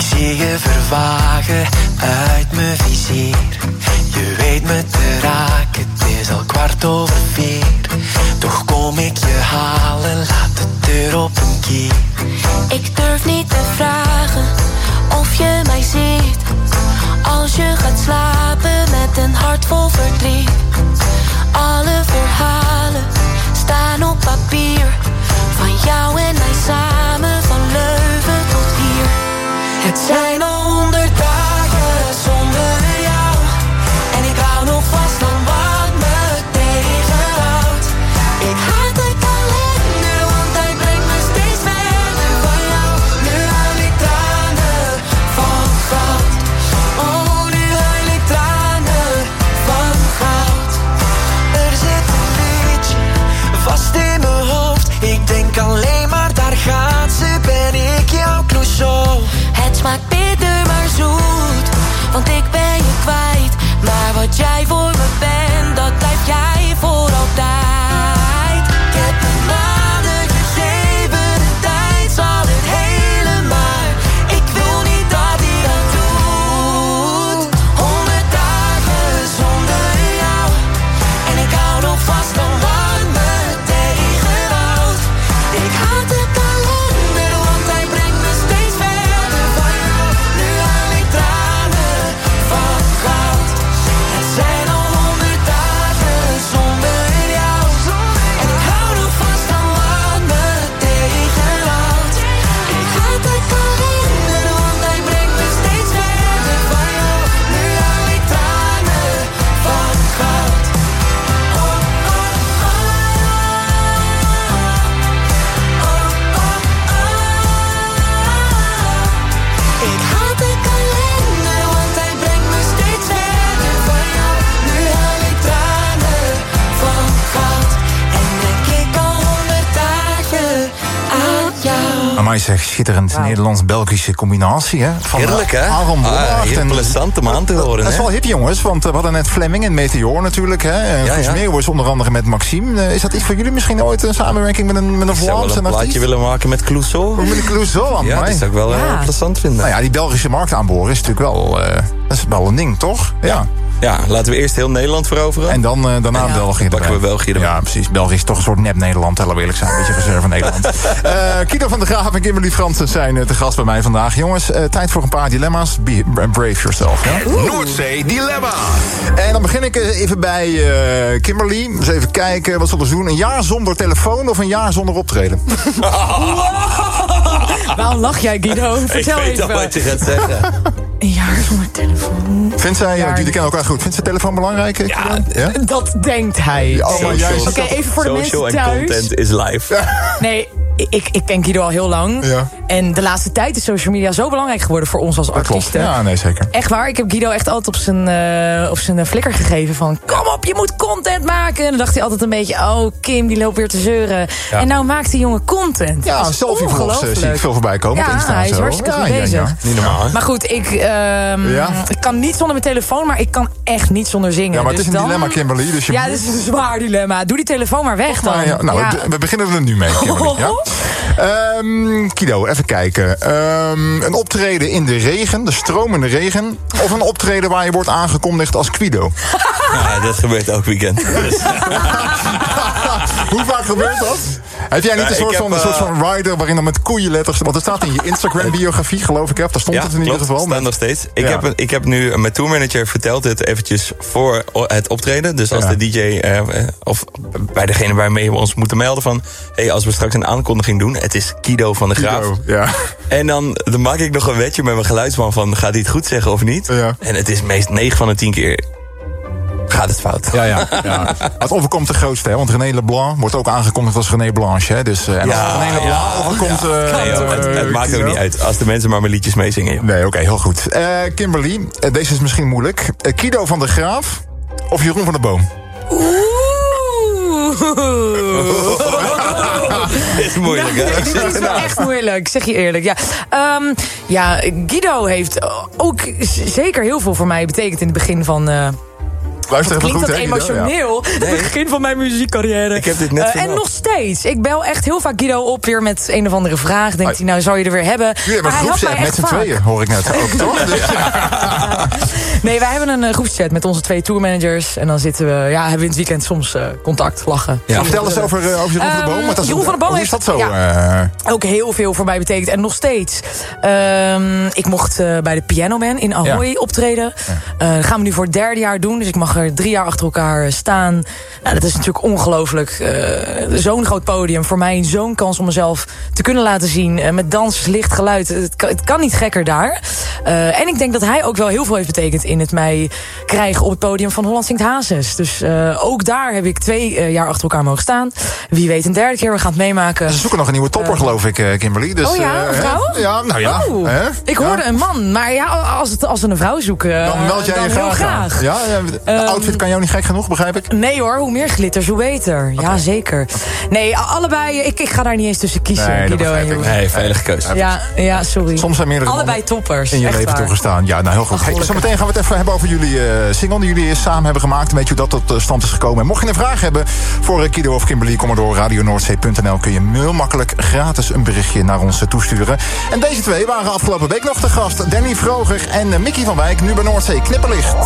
zie je vervagen uit mijn vizier. Je weet me te raken, het is al kwart over vier. Toch kom ik je halen, laat de deur op een kier. Ik durf niet te vragen of je mij ziet. Als je gaat slapen met een hart vol verdriet. Alle verhalen staan op papier. Van jou en mij samen, van Leuven tot hier. Het zijn al honderd dagen zonder jou. En ik hou nog vast aan wat me tegenhoudt. Ik haat de kalender, want hij brengt me steeds verder van jou. Nu huil ik tranen van goud. Oh, nu huil ik tranen van goud. Er zit een liedje vast in mijn hoofd. Ik denk alleen maar, daar gaat ze, ben ik jouw Clouseau. Het smaakt bitter maar zoet, want ik ben je kwijt. Maar wat jij voor me bent, dat blijf jij voor altijd. Ik heb een maanden gegeven, de tijd zal het hele maar. Ik wil niet dat hij dat doet. Honderd dagen zonder jou. En ik hou nog vast aan wat me tegenhoudt. Ik haat de kalender, want hij brengt me steeds verder van jou. Nu huil ik tranen van goud. Het zijn al honderd dagen zonder jou. En ik hou nog vast aan wat me tegenhoudt. Ik haat de kalender, want hij brengt me steeds verder van jou. Nu huil ik tranen van goud. Oh, oh, oh. Ik haat de kalender, want hij brengt me steeds verder van jou. Nu huil ik tranen van goud. En denk ik al honderd dagen aan jou. Amai zeg, schitterend. Nederlands-Belgische combinatie, hè? Van Heerlijk, hè? Aaron Blommaert Ah, heel en- plezant om aan te horen, Dat is hè? wel hip, jongens, want uh, we hadden net Fleming en Meteor natuurlijk, hè? En Ja, Guus ja. Meeuwis onder andere met Maxime. Uh, is dat iets voor jullie misschien ooit een samenwerking met een, met een Ik zou wel Vlaamse een plaatje artiest? willen maken met Clouseau. Met een Clouseau aan Ja, mij. dat zou ik wel Ja. heel plezant vinden. Nou ja, die Belgische markt aanboren is natuurlijk wel, uh, dat is wel een ding, toch? Ja. Ja, laten we eerst heel Nederland veroveren. En dan, uh, daarna België Dan pakken we België erbij. Ja, precies. België is toch een soort nep-Nederland, laten we eerlijk zijn. Een beetje reserve Nederland. uh, Kido van der Graaf en Kimberly Fransen zijn uh, te gast bij mij vandaag. Jongens, uh, tijd voor een paar dilemma's. Be, brave yourself, ja? Noordzee Dilemma. En dan begin ik uh, even bij uh, Kimberly. Dus even kijken, wat zullen ze doen? Een jaar zonder telefoon of een jaar zonder optreden? Waarom lach jij, Guido? Vertel Ik weet even. al wat je gaat zeggen. Een jaar zonder telefoon. Vindt zij, Jaar- uh, jullie kennen elkaar goed, vindt zij telefoon belangrijk? uh, Ja, ja? Dat denkt hij. Ja, oh, maar jij Oké, zit dat- even voor de Social mensen en thuis. content is live. Nee, ik, ik ken Guido al heel lang. Ja. En de laatste tijd is social media zo belangrijk geworden voor ons als Dat klopt. artiesten. Ja, nee, zeker. Echt waar, ik heb Guido echt altijd op zijn, uh, op zijn uh, flikker gegeven van... kom op, je moet content maken. En dan dacht hij altijd een beetje, oh, Kim, die loopt weer te zeuren. Ja. En nou maakt die jongen content. Ja, Dat is selfie-vlogs uh, ongelooflijk. zie ik veel voorbij komen op Ja, Insta en hij is zo. hartstikke Ja, goed ja, ja. bezig. Niet normaal, hè? Maar goed, ik, ehm, Ja? ik kan niet zonder mijn telefoon, maar ik kan echt niet zonder zingen. Ja, maar het Dus is een dan- dilemma, Kimberly. Dus je Ja, moet- het is een zwaar dilemma. Doe die telefoon maar weg dan. Nou, ja, nou, Ja. d- we beginnen er nu mee, Kimberly. Ja? Ehm, Kido, even kijken. Ehm, een optreden in de regen, de stromende regen... of een optreden waar je wordt aangekondigd als Quido? Ja, dat gebeurt elk weekend. Dus. Hoe vaak gebeurt dat? Heb jij niet Ja, een soort ik van, heb, een soort uh, van rider waarin dan met koeienletters... want er staat in je Instagram-biografie, geloof ik, hè? Daar stond Ja, het in ieder klopt, geval. staat met- nog steeds. Ik, Ja. heb, ik heb nu, mijn tourmanager vertelt dit eventjes voor het optreden. Dus als Ja. de D J, eh, of bij degene waarmee we ons moeten melden van... hey, als we straks een aankondiging doen, het is Guido van der Graaf. Quido, ja. En dan, dan maak ik nog een wetje met mijn geluidsman van... gaat hij het goed zeggen of niet? Ja. En het is meest negen van de tien keer... gaat het fout. Ja, ja, ja. Het overkomt de grootste, hè? Want René Leblanc wordt ook aangekondigd als René Blanche, hè? Dus, uh, en als Ja, René Leblanc ja, overkomt... ja. uh, Nee, joh, het, het uh, maakt ook Quido. niet uit als de mensen maar mijn liedjes meezingen. Joh. Nee, oké, heel goed. Uh, Kimberly, uh, deze is misschien moeilijk. Uh, Guido van der Graaf of Jeroen van der Boom? Is moeilijk, hè? Nee, dit is wel echt moeilijk, ik zeg je eerlijk. Ja, Ehm, ja Guido heeft ook z- zeker heel veel voor mij betekend in het begin van, uh, Luister even klinkt goed, dat hè, Guido? emotioneel. Ja. Het begin van mijn muziekcarrière. Ik heb dit net uh, En nog steeds. Ik bel echt heel vaak Guido op weer met een of andere vraag. Denkt hij, nou zou je er weer hebben. Jullie hebben een groepschat met z'n tweeën, hoor ik net ook, toch? Dus, ja. Nee, wij hebben een uh, groepschat met onze twee tourmanagers. En dan zitten we, ja, hebben we in het weekend soms uh, contact, lachen. Ja. Vertel eens over, uh, over Jeroen um, van der Boom. Want dat Jeroen van der Boom hoe heeft is dat zo? Ja, uh... ook heel veel voor mij betekend. En nog steeds. Um, ik mocht uh, bij de Piano Man in Ahoy ja. optreden. Ja. Uh, dat gaan we nu voor het derde jaar doen. Dus ik mag er drie jaar achter elkaar staan. Nou, dat is natuurlijk ongelooflijk. Uh, zo'n groot podium. Voor mij zo'n kans om mezelf te kunnen laten zien. Uh, met dans, licht, geluid. Het kan, het kan niet gekker daar. Uh, en ik denk dat hij ook wel heel veel heeft betekend in het mij krijgen op het podium van Holland Zingt Hazes. Dus uh, ook daar heb ik twee uh, jaar achter elkaar mogen staan. Wie weet een derde keer, we gaan het meemaken. Ze zoeken nog een nieuwe topper, uh, geloof ik, uh, Kimberly. Dus, oh ja, een vrouw? Uh, ja, nou ja. Oh, hè? ik hoorde ja. een man. Maar ja, als, het, als we een vrouw zoeken, dan meld jij dan je graag, graag. Ja, de um, outfit kan jou niet gek genoeg, begrijp ik? Nee hoor, hoe meer glitters, hoe beter. Okay. Ja, zeker. Okay. Nee, allebei, ik, ik ga daar niet eens tussen kiezen. Nee, Guido en Jeroen. Nee, veilige keuze. Ja, ja, sorry. Soms zijn meerdere allebei toppers. in je leven waar. toegestaan. Ja, nou heel goed. Hey, zometeen gaan we het even hebben over jullie uh, single die jullie samen hebben gemaakt. Weet je hoe dat tot stand is gekomen. En mocht je een vraag hebben voor uh, Guido of Kimberly, kom maar door radio noordzee punt n l. Kun je heel makkelijk gratis een berichtje naar ons toesturen. En deze twee waren afgelopen week nog te gast. Danny Vroger en uh, Mickey van Wijk. Nu bij Noordzee Knipperlicht.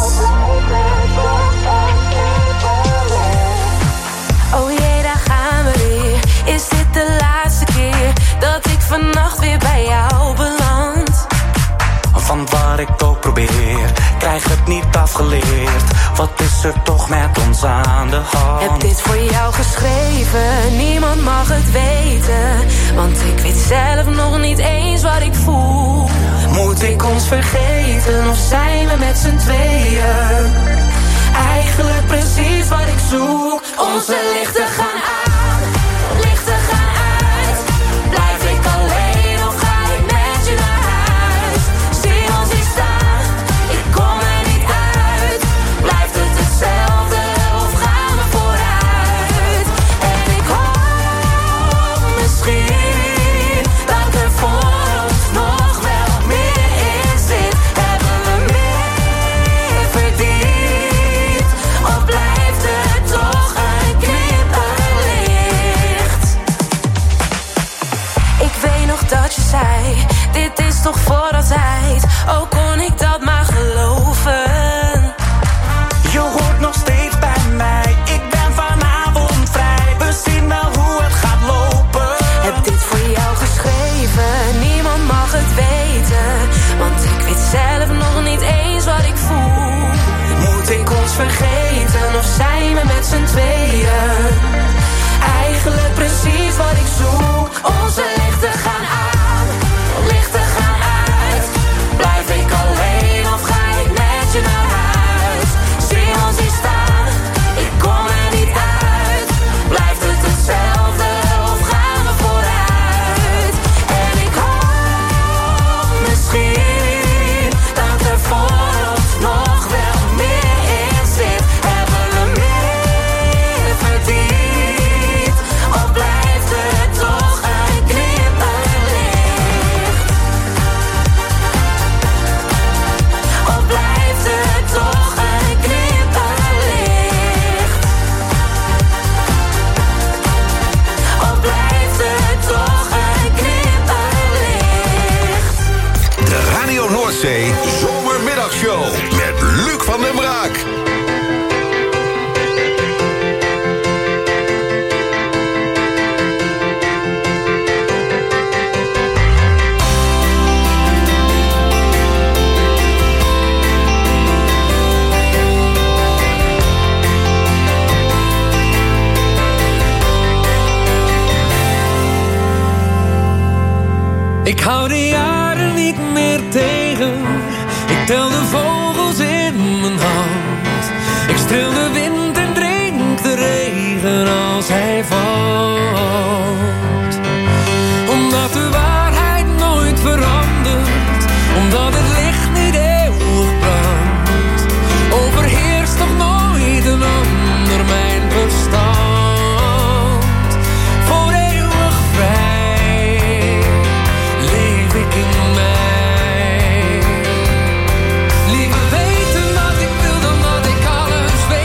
Oh jee, daar gaan we weer. Is dit de laatste keer dat ik vannacht weer bij jou beland? Van waar ik ook probeer, krijg het niet afgeleerd. Wat is er toch met ons aan de hand? Heb dit voor jou geschreven, niemand mag het weten. Want ik weet zelf nog niet eens wat ik voel. Moet ik ons vergeten of zijn we met z'n tweeën? Eigenlijk precies wat ik zoek. Onze lichten gaan aan, lichten gaan uit. Blijf ik alleen of ga ik met je naar huis? Zie ons hier staan, ik kom er niet uit. Blijft het hetzelfde of gaan we vooruit? En ik hoop misschien dat er voor ons nog wel meer in zit. Hebben we meer verdiend? Of blijft het toch een knipperlicht? Ik weet nog dat je zei, dit is toch voor altijd. Ook kon ik dat maar geloven. Je hoort nog steeds bij mij, ik ben vanavond vrij. We zien wel hoe het gaat lopen. Heb dit voor jou geschreven, niemand mag het weten. Want ik weet zelf nog niet eens wat ik voel. Moet ik ons vergeten of zijn we met z'n tweeën? Eigenlijk precies wat ik zoek. Onze lichten gaan aan, lichten gaan uit. Blijf ik alleen of ga ik met je naar huis? Zie ons hier staan, ik kom er niet uit. Blijft het hetzelfde of gaan we vooruit? En ik hoop misschien dat er voor ons nog wel meer in zit. Hebben we meer verdiend? Of blijft het toch een knipperlicht? Of blijft het toch een knipperlicht? Of blijft het toch een knipperlicht? De Radio Noordzee Zomermiddagshow met Luc van den Braak. Ik hou de jaren niet meer tegen. Ik tel de vogels in mijn hand. Ik streel de wind en drink de regen als hij valt. Omdat de waarheid nooit verandert. Omdat het licht niet eeuwig brandt. Overheerst toch nooit een ander mijn verstand. Voor eeuwig vrij. Liever weten wat ik wil dan dat ik alles weet.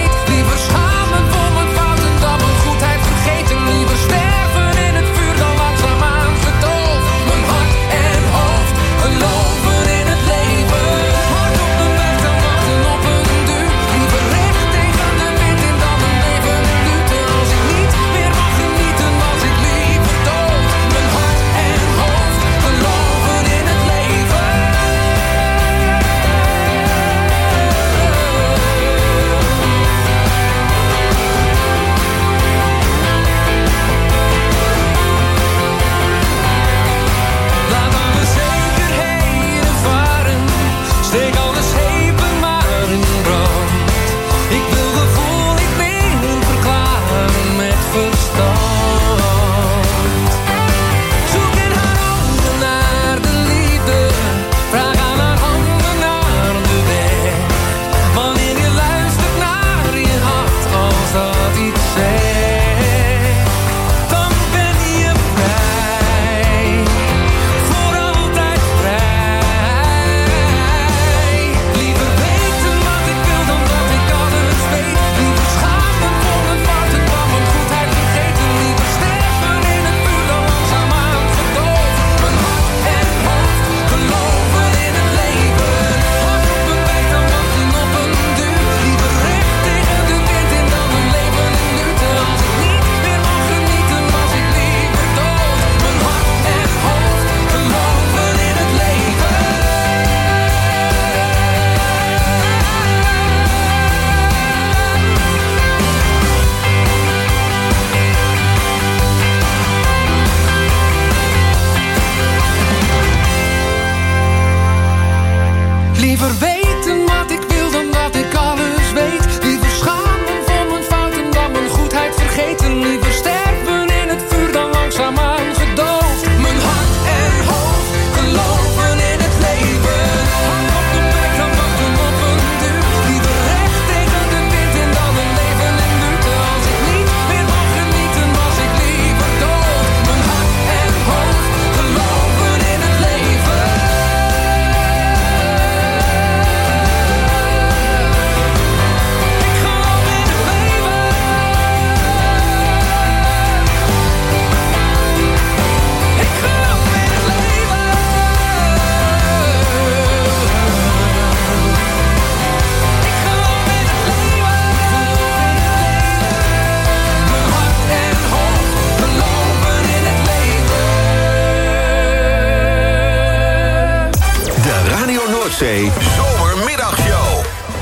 Noordzee Zomermiddagshow.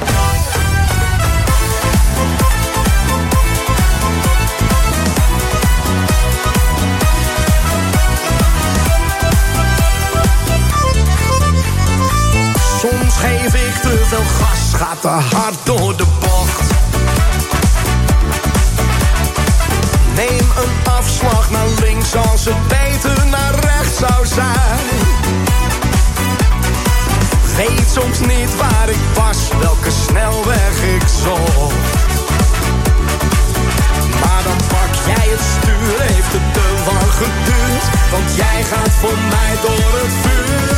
Soms geef ik te veel gas, gaat te hard door de bocht. Neem een afslag naar links als het beter naar rechts zou zijn. Weet soms niet waar ik was, welke snelweg ik zocht. Maar dan pak jij het stuur, heeft het te lang geduurd. Want jij gaat voor mij door het vuur.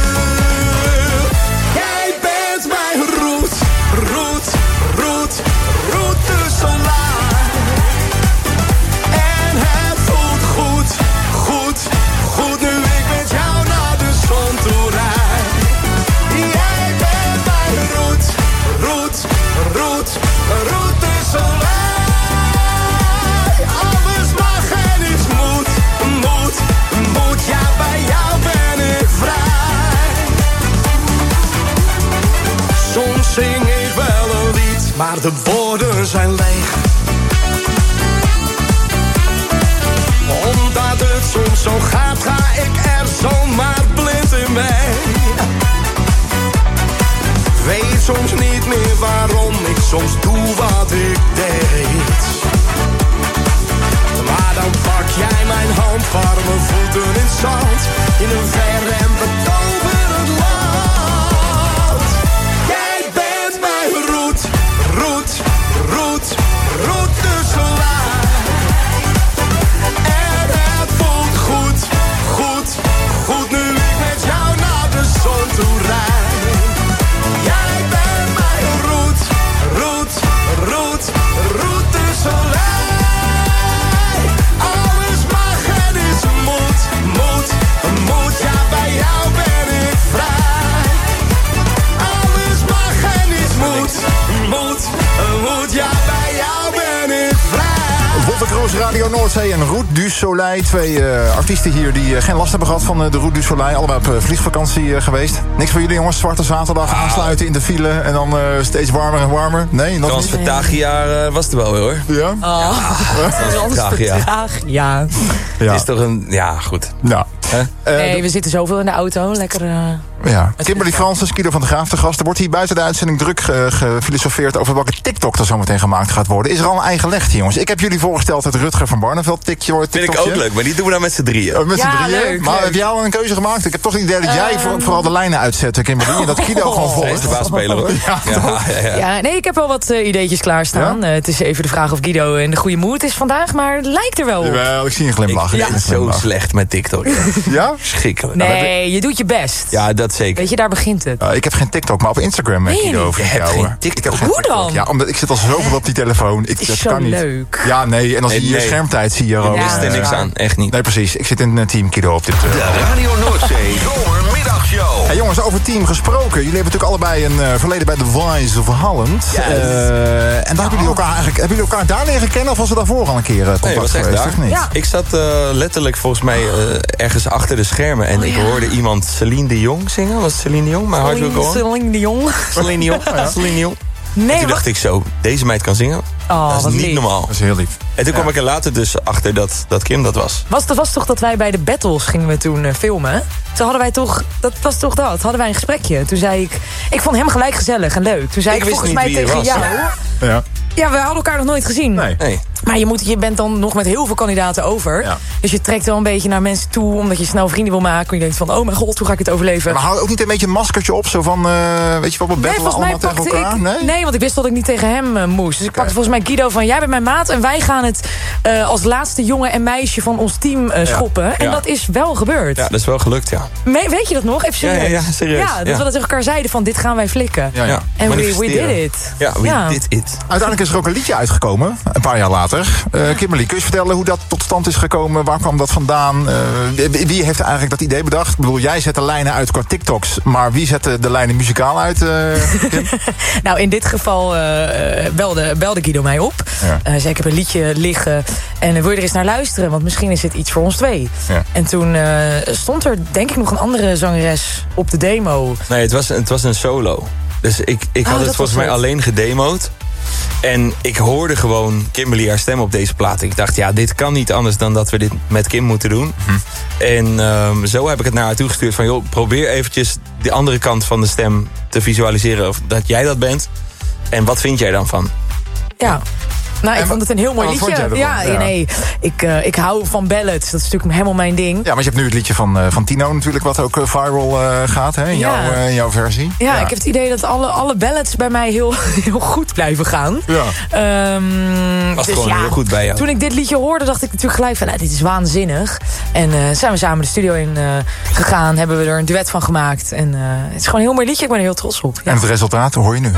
Jij bent mijn route, route, route, route solar. En het voelt goed, goed, goed nu ik met jou naar de zon toe rijd. Jij bent mijn route, route, route, route solar. Alles mag en iets moet, moet, moet. Ja, bij jou ben ik vrij. Soms zing ik wel een lied, maar de woorden zijn leeg. Omdat het soms zo gaat, ga ik er zomaar blind in mee. Weet soms niet meer waarom ik soms doe wat ik deed. Maar dan pak jij mijn hand, warme voeten in het zand. In een ver en betoverend land. Jij bent mijn route, route, route, route solar. En het voelt goed, goed, goed nu ik met jou naar de zon toe rijd. Jij bent mijn route, route, route, route solar. Alles mag en is moet, moet, moet. Ja, bij jou ben ik vrij. Alles mag en is moet, moet, moet. Ja, bij jou ben ik vrij. Wolter Kroos, Radio Noordzee en Route du Soleil. Twee uh, artiesten hier die uh, geen last hebben gehad van uh, de Route du Soleil. Allebei op uh, vliegvakantie uh, geweest. Niks voor jullie jongens, zwarte zaterdag ah. aansluiten in de file. En dan uh, steeds warmer en warmer. Nee, nog niet. Transvertagia uh, was er wel weer hoor. Ja? Oh. Transvertagia. Ja. Ja. Het is toch een... Ja, goed. Ja. Huh? Nee, we zitten zoveel in de auto. Lekker... Uh... Ja. Kimberly Francis, Guido van der Graaf te gast. Er wordt hier buiten de uitzending druk ge- gefilosofeerd over welke TikTok er zometeen gemaakt gaat worden. Is er al een eigen leg, jongens? Ik heb jullie voorgesteld het Rutger van Barneveld TikTok. Vind ik ook leuk, maar die doen we dan met z'n drieën. Uh, met ja, z'n drieën. Leuk, maar leuk. heb jij al een keuze gemaakt? Ik heb toch het idee dat uh, jij voor, vooral de lijnen uitzet, Kimberly. En dat Guido oh, gewoon volgt. Hij is de baasspeler hoor. Ja, ja, ja, ja. ja, nee, ik heb wel wat uh, ideetjes klaarstaan. Ja? Uh, het is even de vraag of Guido in de goede mood is vandaag, maar het lijkt er wel op. Jawel, ik zie een glimlach. Ik ja. ben zo slecht met TikTok. Ja? Schrikkelijk. Nee, je doet je best. Ja, dat zeker. Weet je, daar begint het. Uh, ik heb geen TikTok, maar op Instagram met Guido. Je hebt geen TikTok. Hoe dan? Ja, omdat ik zit al zoveel op die telefoon. Ik, het is dat zo kan niet. leuk. Ja, nee, en dan nee, zie je nee. je schermtijd, zie je ook. Je mist er niks ja. aan, echt niet. Nee, precies. Ik zit in een team Guido op dit... Uh... De Radio Noordzee Zomermiddagshow. Hey, jongens, over team gesproken. Jullie hebben natuurlijk allebei een uh, verleden bij The Voice of Holland. Yes. Uh, en daar hebben jullie elkaar eigenlijk... Hebben jullie elkaar daar leren kennen of was er daarvoor al een keer uh, contact Nee, was echt geweest? daar. Of niet? Ja. Ik zat uh, letterlijk volgens mij uh, ergens achter de schermen. En oh, ik ja. hoorde iemand Celine de Jong zingen. Was het Celine de Jong? My Heart Will Go On? Celine de Jong. Celine de Jong. Ja. Celine de Jong. Nee, en toen wat? dacht ik zo, deze meid kan zingen. Oh, dat is wat niet lief. normaal. Dat is heel lief. En toen Ja. kwam ik er later dus achter dat, dat Kim dat was. Was het was toch dat wij bij de battles gingen we toen uh, filmen? Toen hadden wij toch, dat was toch dat, hadden wij een gesprekje. Toen zei ik, ik vond hem gelijk gezellig en leuk. Toen zei ik, Ik wist volgens niet mij wie hij tegen was. jou... Ja. Ja, we hadden elkaar nog nooit gezien. Nee. Nee. Maar je, moet, je bent dan nog met heel veel kandidaten over. Ja. Dus je trekt wel een beetje naar mensen toe... omdat je snel vrienden wil maken. En je denkt van, oh mijn god, hoe ga ik het overleven? Maar hou ook niet een beetje een maskertje op, zo van, uh, weet je wat, we Nee, battelen volgens mij allemaal tegen pakte elkaar? ik... Nee? Nee, want ik wist dat ik niet tegen hem uh, moest. Dus ik Okay. pakte volgens mij Guido van... jij bent mijn maat en wij gaan het uh, als laatste jongen en meisje van ons team uh, schoppen. Ja. En Ja. dat is wel gebeurd. Ja, dat is wel gelukt, ja. Me- weet je dat nog? Even serieus. Ja, ja, ja, serieus. Ja, dat Ja. we dat tegen elkaar zeiden van, dit gaan wij flikken. Ja, ja. En we, we Manifesteren. did it. Ja, we Ja. did it. Uiteindelijk is er ook een liedje uitgekomen, een paar jaar later. prachtig. Uh, Kimberly, kun je vertellen hoe dat tot stand is gekomen? Waar kwam dat vandaan? Uh, wie heeft eigenlijk dat idee bedacht? Ik bedoel, jij zet de lijnen uit qua TikToks, maar wie zet de, de lijnen muzikaal uit? Uh, nou, in dit geval uh, belde, belde Guido mij op. Ja. Uh, zei, ik heb een liedje liggen en wil je er eens naar luisteren? Want misschien is het iets voor ons twee. Ja. En toen uh, stond er denk ik nog een andere zangeres op de demo. Nee, het was, het was een solo. Dus ik, ik had oh, het volgens mij het. alleen gedemoed. En ik hoorde gewoon Kimberly haar stem op deze plaat. Ik dacht, ja, dit kan niet anders dan dat we dit met Kim moeten doen. Hm. En um, zo heb ik het naar haar toegestuurd van, joh, probeer eventjes de andere kant van de stem te visualiseren. Of dat jij dat bent. En wat vind jij dan van? Ja. Nou, ik en, vond het een heel mooi liedje. Ja, ja, nee. Ik, uh, ik hou van ballads. Dat is natuurlijk helemaal mijn ding. Ja, maar je hebt nu het liedje van, uh, van Tino natuurlijk, wat ook uh, viral uh, gaat, hè, in, ja. jouw, uh, in jouw versie. Ja, ja, ik heb het idee dat alle, alle ballads bij mij heel, heel goed blijven gaan. Ja. Um, Past dus gewoon ja, heel goed bij jou. Toen ik dit liedje hoorde, dacht ik natuurlijk gelijk van, nou, dit is waanzinnig. En uh, zijn we samen de studio in uh, gegaan, hebben we er een duet van gemaakt. En uh, het is gewoon een heel mooi liedje, ik ben er heel trots op. Ja. En het resultaat hoor je nu.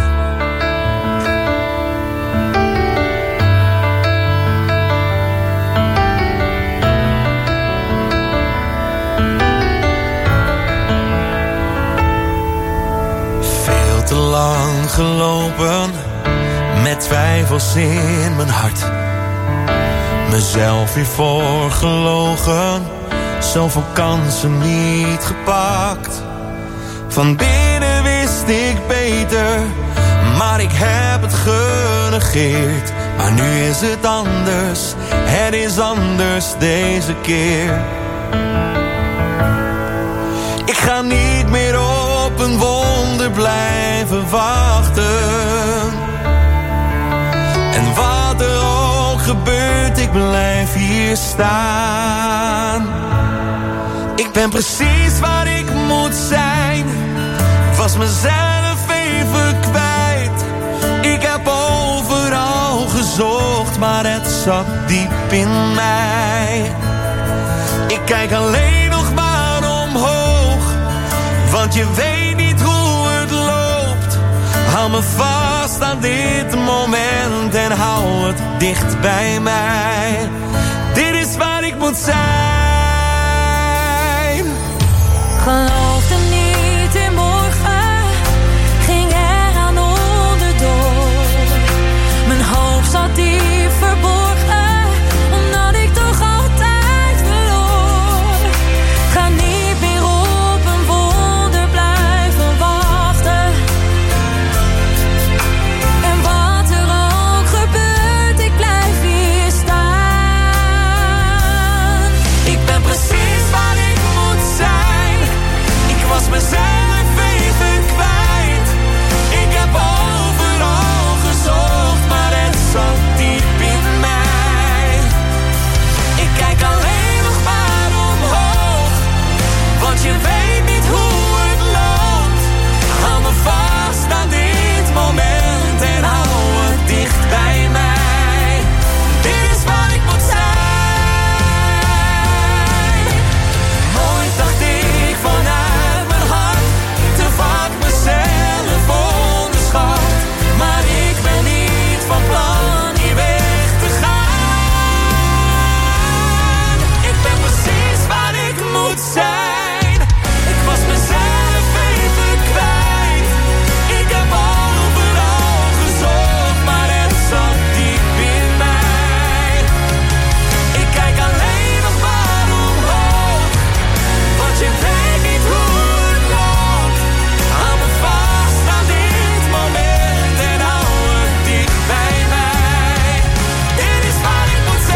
Te lang gelopen, met twijfels in mijn hart. Mezelf weer voorgelogen, zoveel kansen niet gepakt. Van binnen wist ik beter, maar ik heb het genegeerd. Maar nu is het anders, het is anders deze keer. Ik ga niet meer op een wonder blijven wachten. En wat er ook gebeurt, ik blijf hier staan. Ik ben precies waar ik moet zijn. Was mezelf even kwijt. Ik heb overal gezocht, maar het zat diep in mij. Ik kijk alleen nog maar omhoog, want je weet niet hoe het loopt. Hou me vast aan dit moment en hou het dicht bij mij. Dit is waar ik moet zijn. Geloofde niet in morgen, ging er aan onderdoor. Mijn hoofd zat diep verborgen, omdat ik toch altijd verloor. Ga niet meer op een wonder blijven wachten. En wat er ook gebeurt, ik blijf hier staan. Ik ben precies waar ik moet zijn. Ik was mezelf even kwijt. Ik heb overal gezocht, maar het zat diep in mij. Ik kijk alleen nog maar omhoog, want je weet niet hoe het loopt. Hou me vast aan dit moment en hou het dicht bij mij. Dit is waar ik moet zijn. Nooit dacht ik vanuit mijn hart, te vaak mezelf onderschat. Maar ik ben niet van plan hier weg te gaan. Ik ben precies waar ik moet zijn. Ik was mezelf even kwijt. Ik heb overal gezocht, maar het zat diep in mij. Ik kijk alleen nog maar omhoog, want je weet niet hoe het loopt. Hou me vast aan dit moment en hou het dicht bij mij. Dit is waar ik moet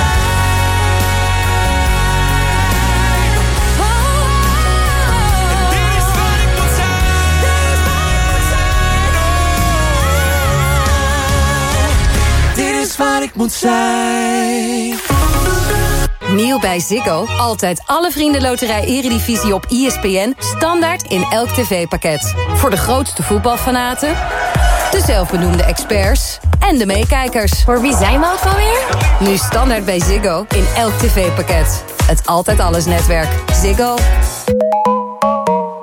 zijn. Oh, en dit is waar ik moet zijn. Dit is waar ik moet zijn. Nieuw bij Ziggo. Altijd alle vriendenloterij Eredivisie op E S P N. Standaard in elk tv-pakket. Voor de grootste voetbalfanaten, de zelfbenoemde experts en de meekijkers. Voor wie zijn we ook alweer? Nu standaard bij Ziggo in elk tv-pakket. Het Altijd Alles netwerk. Ziggo.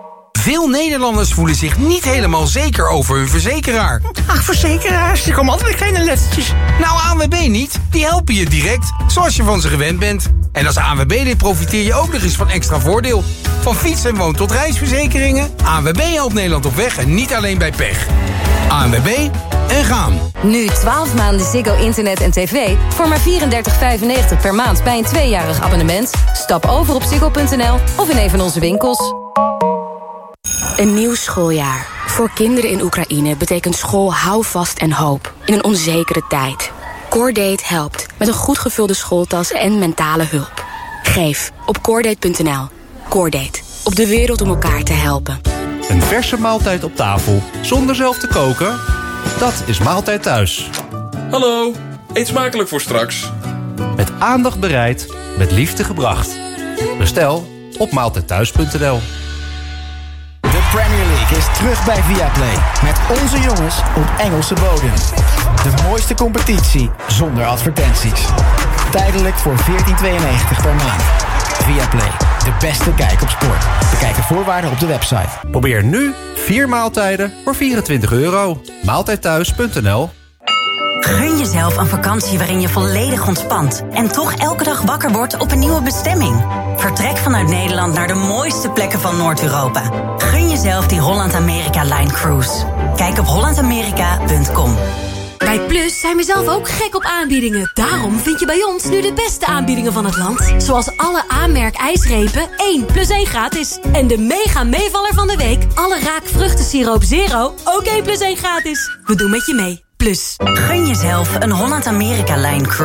Veel Nederlanders voelen zich niet helemaal zeker over hun verzekeraar. Ach, verzekeraars, die komen altijd met kleine lettertjes. Nou, A N W B niet. Die helpen je direct, zoals je van ze gewend bent. En als A N W B-lid profiteer je ook nog eens van extra voordeel. Van fiets- en woon- tot reisverzekeringen. A N W B helpt Nederland op weg en niet alleen bij pech. A N W B en gaan. Nu twaalf maanden Ziggo Internet en tv voor maar vierendertig vijfennegentig per maand bij een tweejarig abonnement. Stap over op ziggo punt n l of in een van onze winkels. Een nieuw schooljaar. Voor kinderen in Oekraïne betekent school houvast en hoop. In een onzekere tijd. Coordate helpt met een goed gevulde schooltas en mentale hulp. Geef op coordate punt n l. Coordate. Op de wereld om elkaar te helpen. Een verse maaltijd op tafel, zonder zelf te koken? Dat is Maaltijd Thuis. Hallo, eet smakelijk voor straks. Met aandacht bereid, met liefde gebracht. Bestel op maaltijdthuis punt n l. De Premier League is terug bij Viaplay. Met onze jongens op Engelse bodem. De mooiste competitie zonder advertenties. Tijdelijk voor veertien tweeënnegentig per maand. Viaplay, de beste kijk op sport. Bekijk de voorwaarden op de website. Probeer nu vier maaltijden voor vierentwintig euro. maaltijdthuis punt n l. Gun jezelf een vakantie waarin je volledig ontspant en toch elke dag wakker wordt op een nieuwe bestemming. Vertrek vanuit Nederland naar de mooiste plekken van Noord-Europa. Gun jezelf die Holland-Amerika-Line Cruise. Kijk op holland amerika punt com. Bij Plus zijn we zelf ook gek op aanbiedingen. Daarom vind je bij ons nu de beste aanbiedingen van het land. Zoals alle A-merk ijsrepen, één plus één gratis. En de mega meevaller van de week, alle Raak vruchtensiroop Zero, ook één plus één gratis. We doen met je mee. Plus. Gun jezelf een Holland-Amerika-Line Cruise.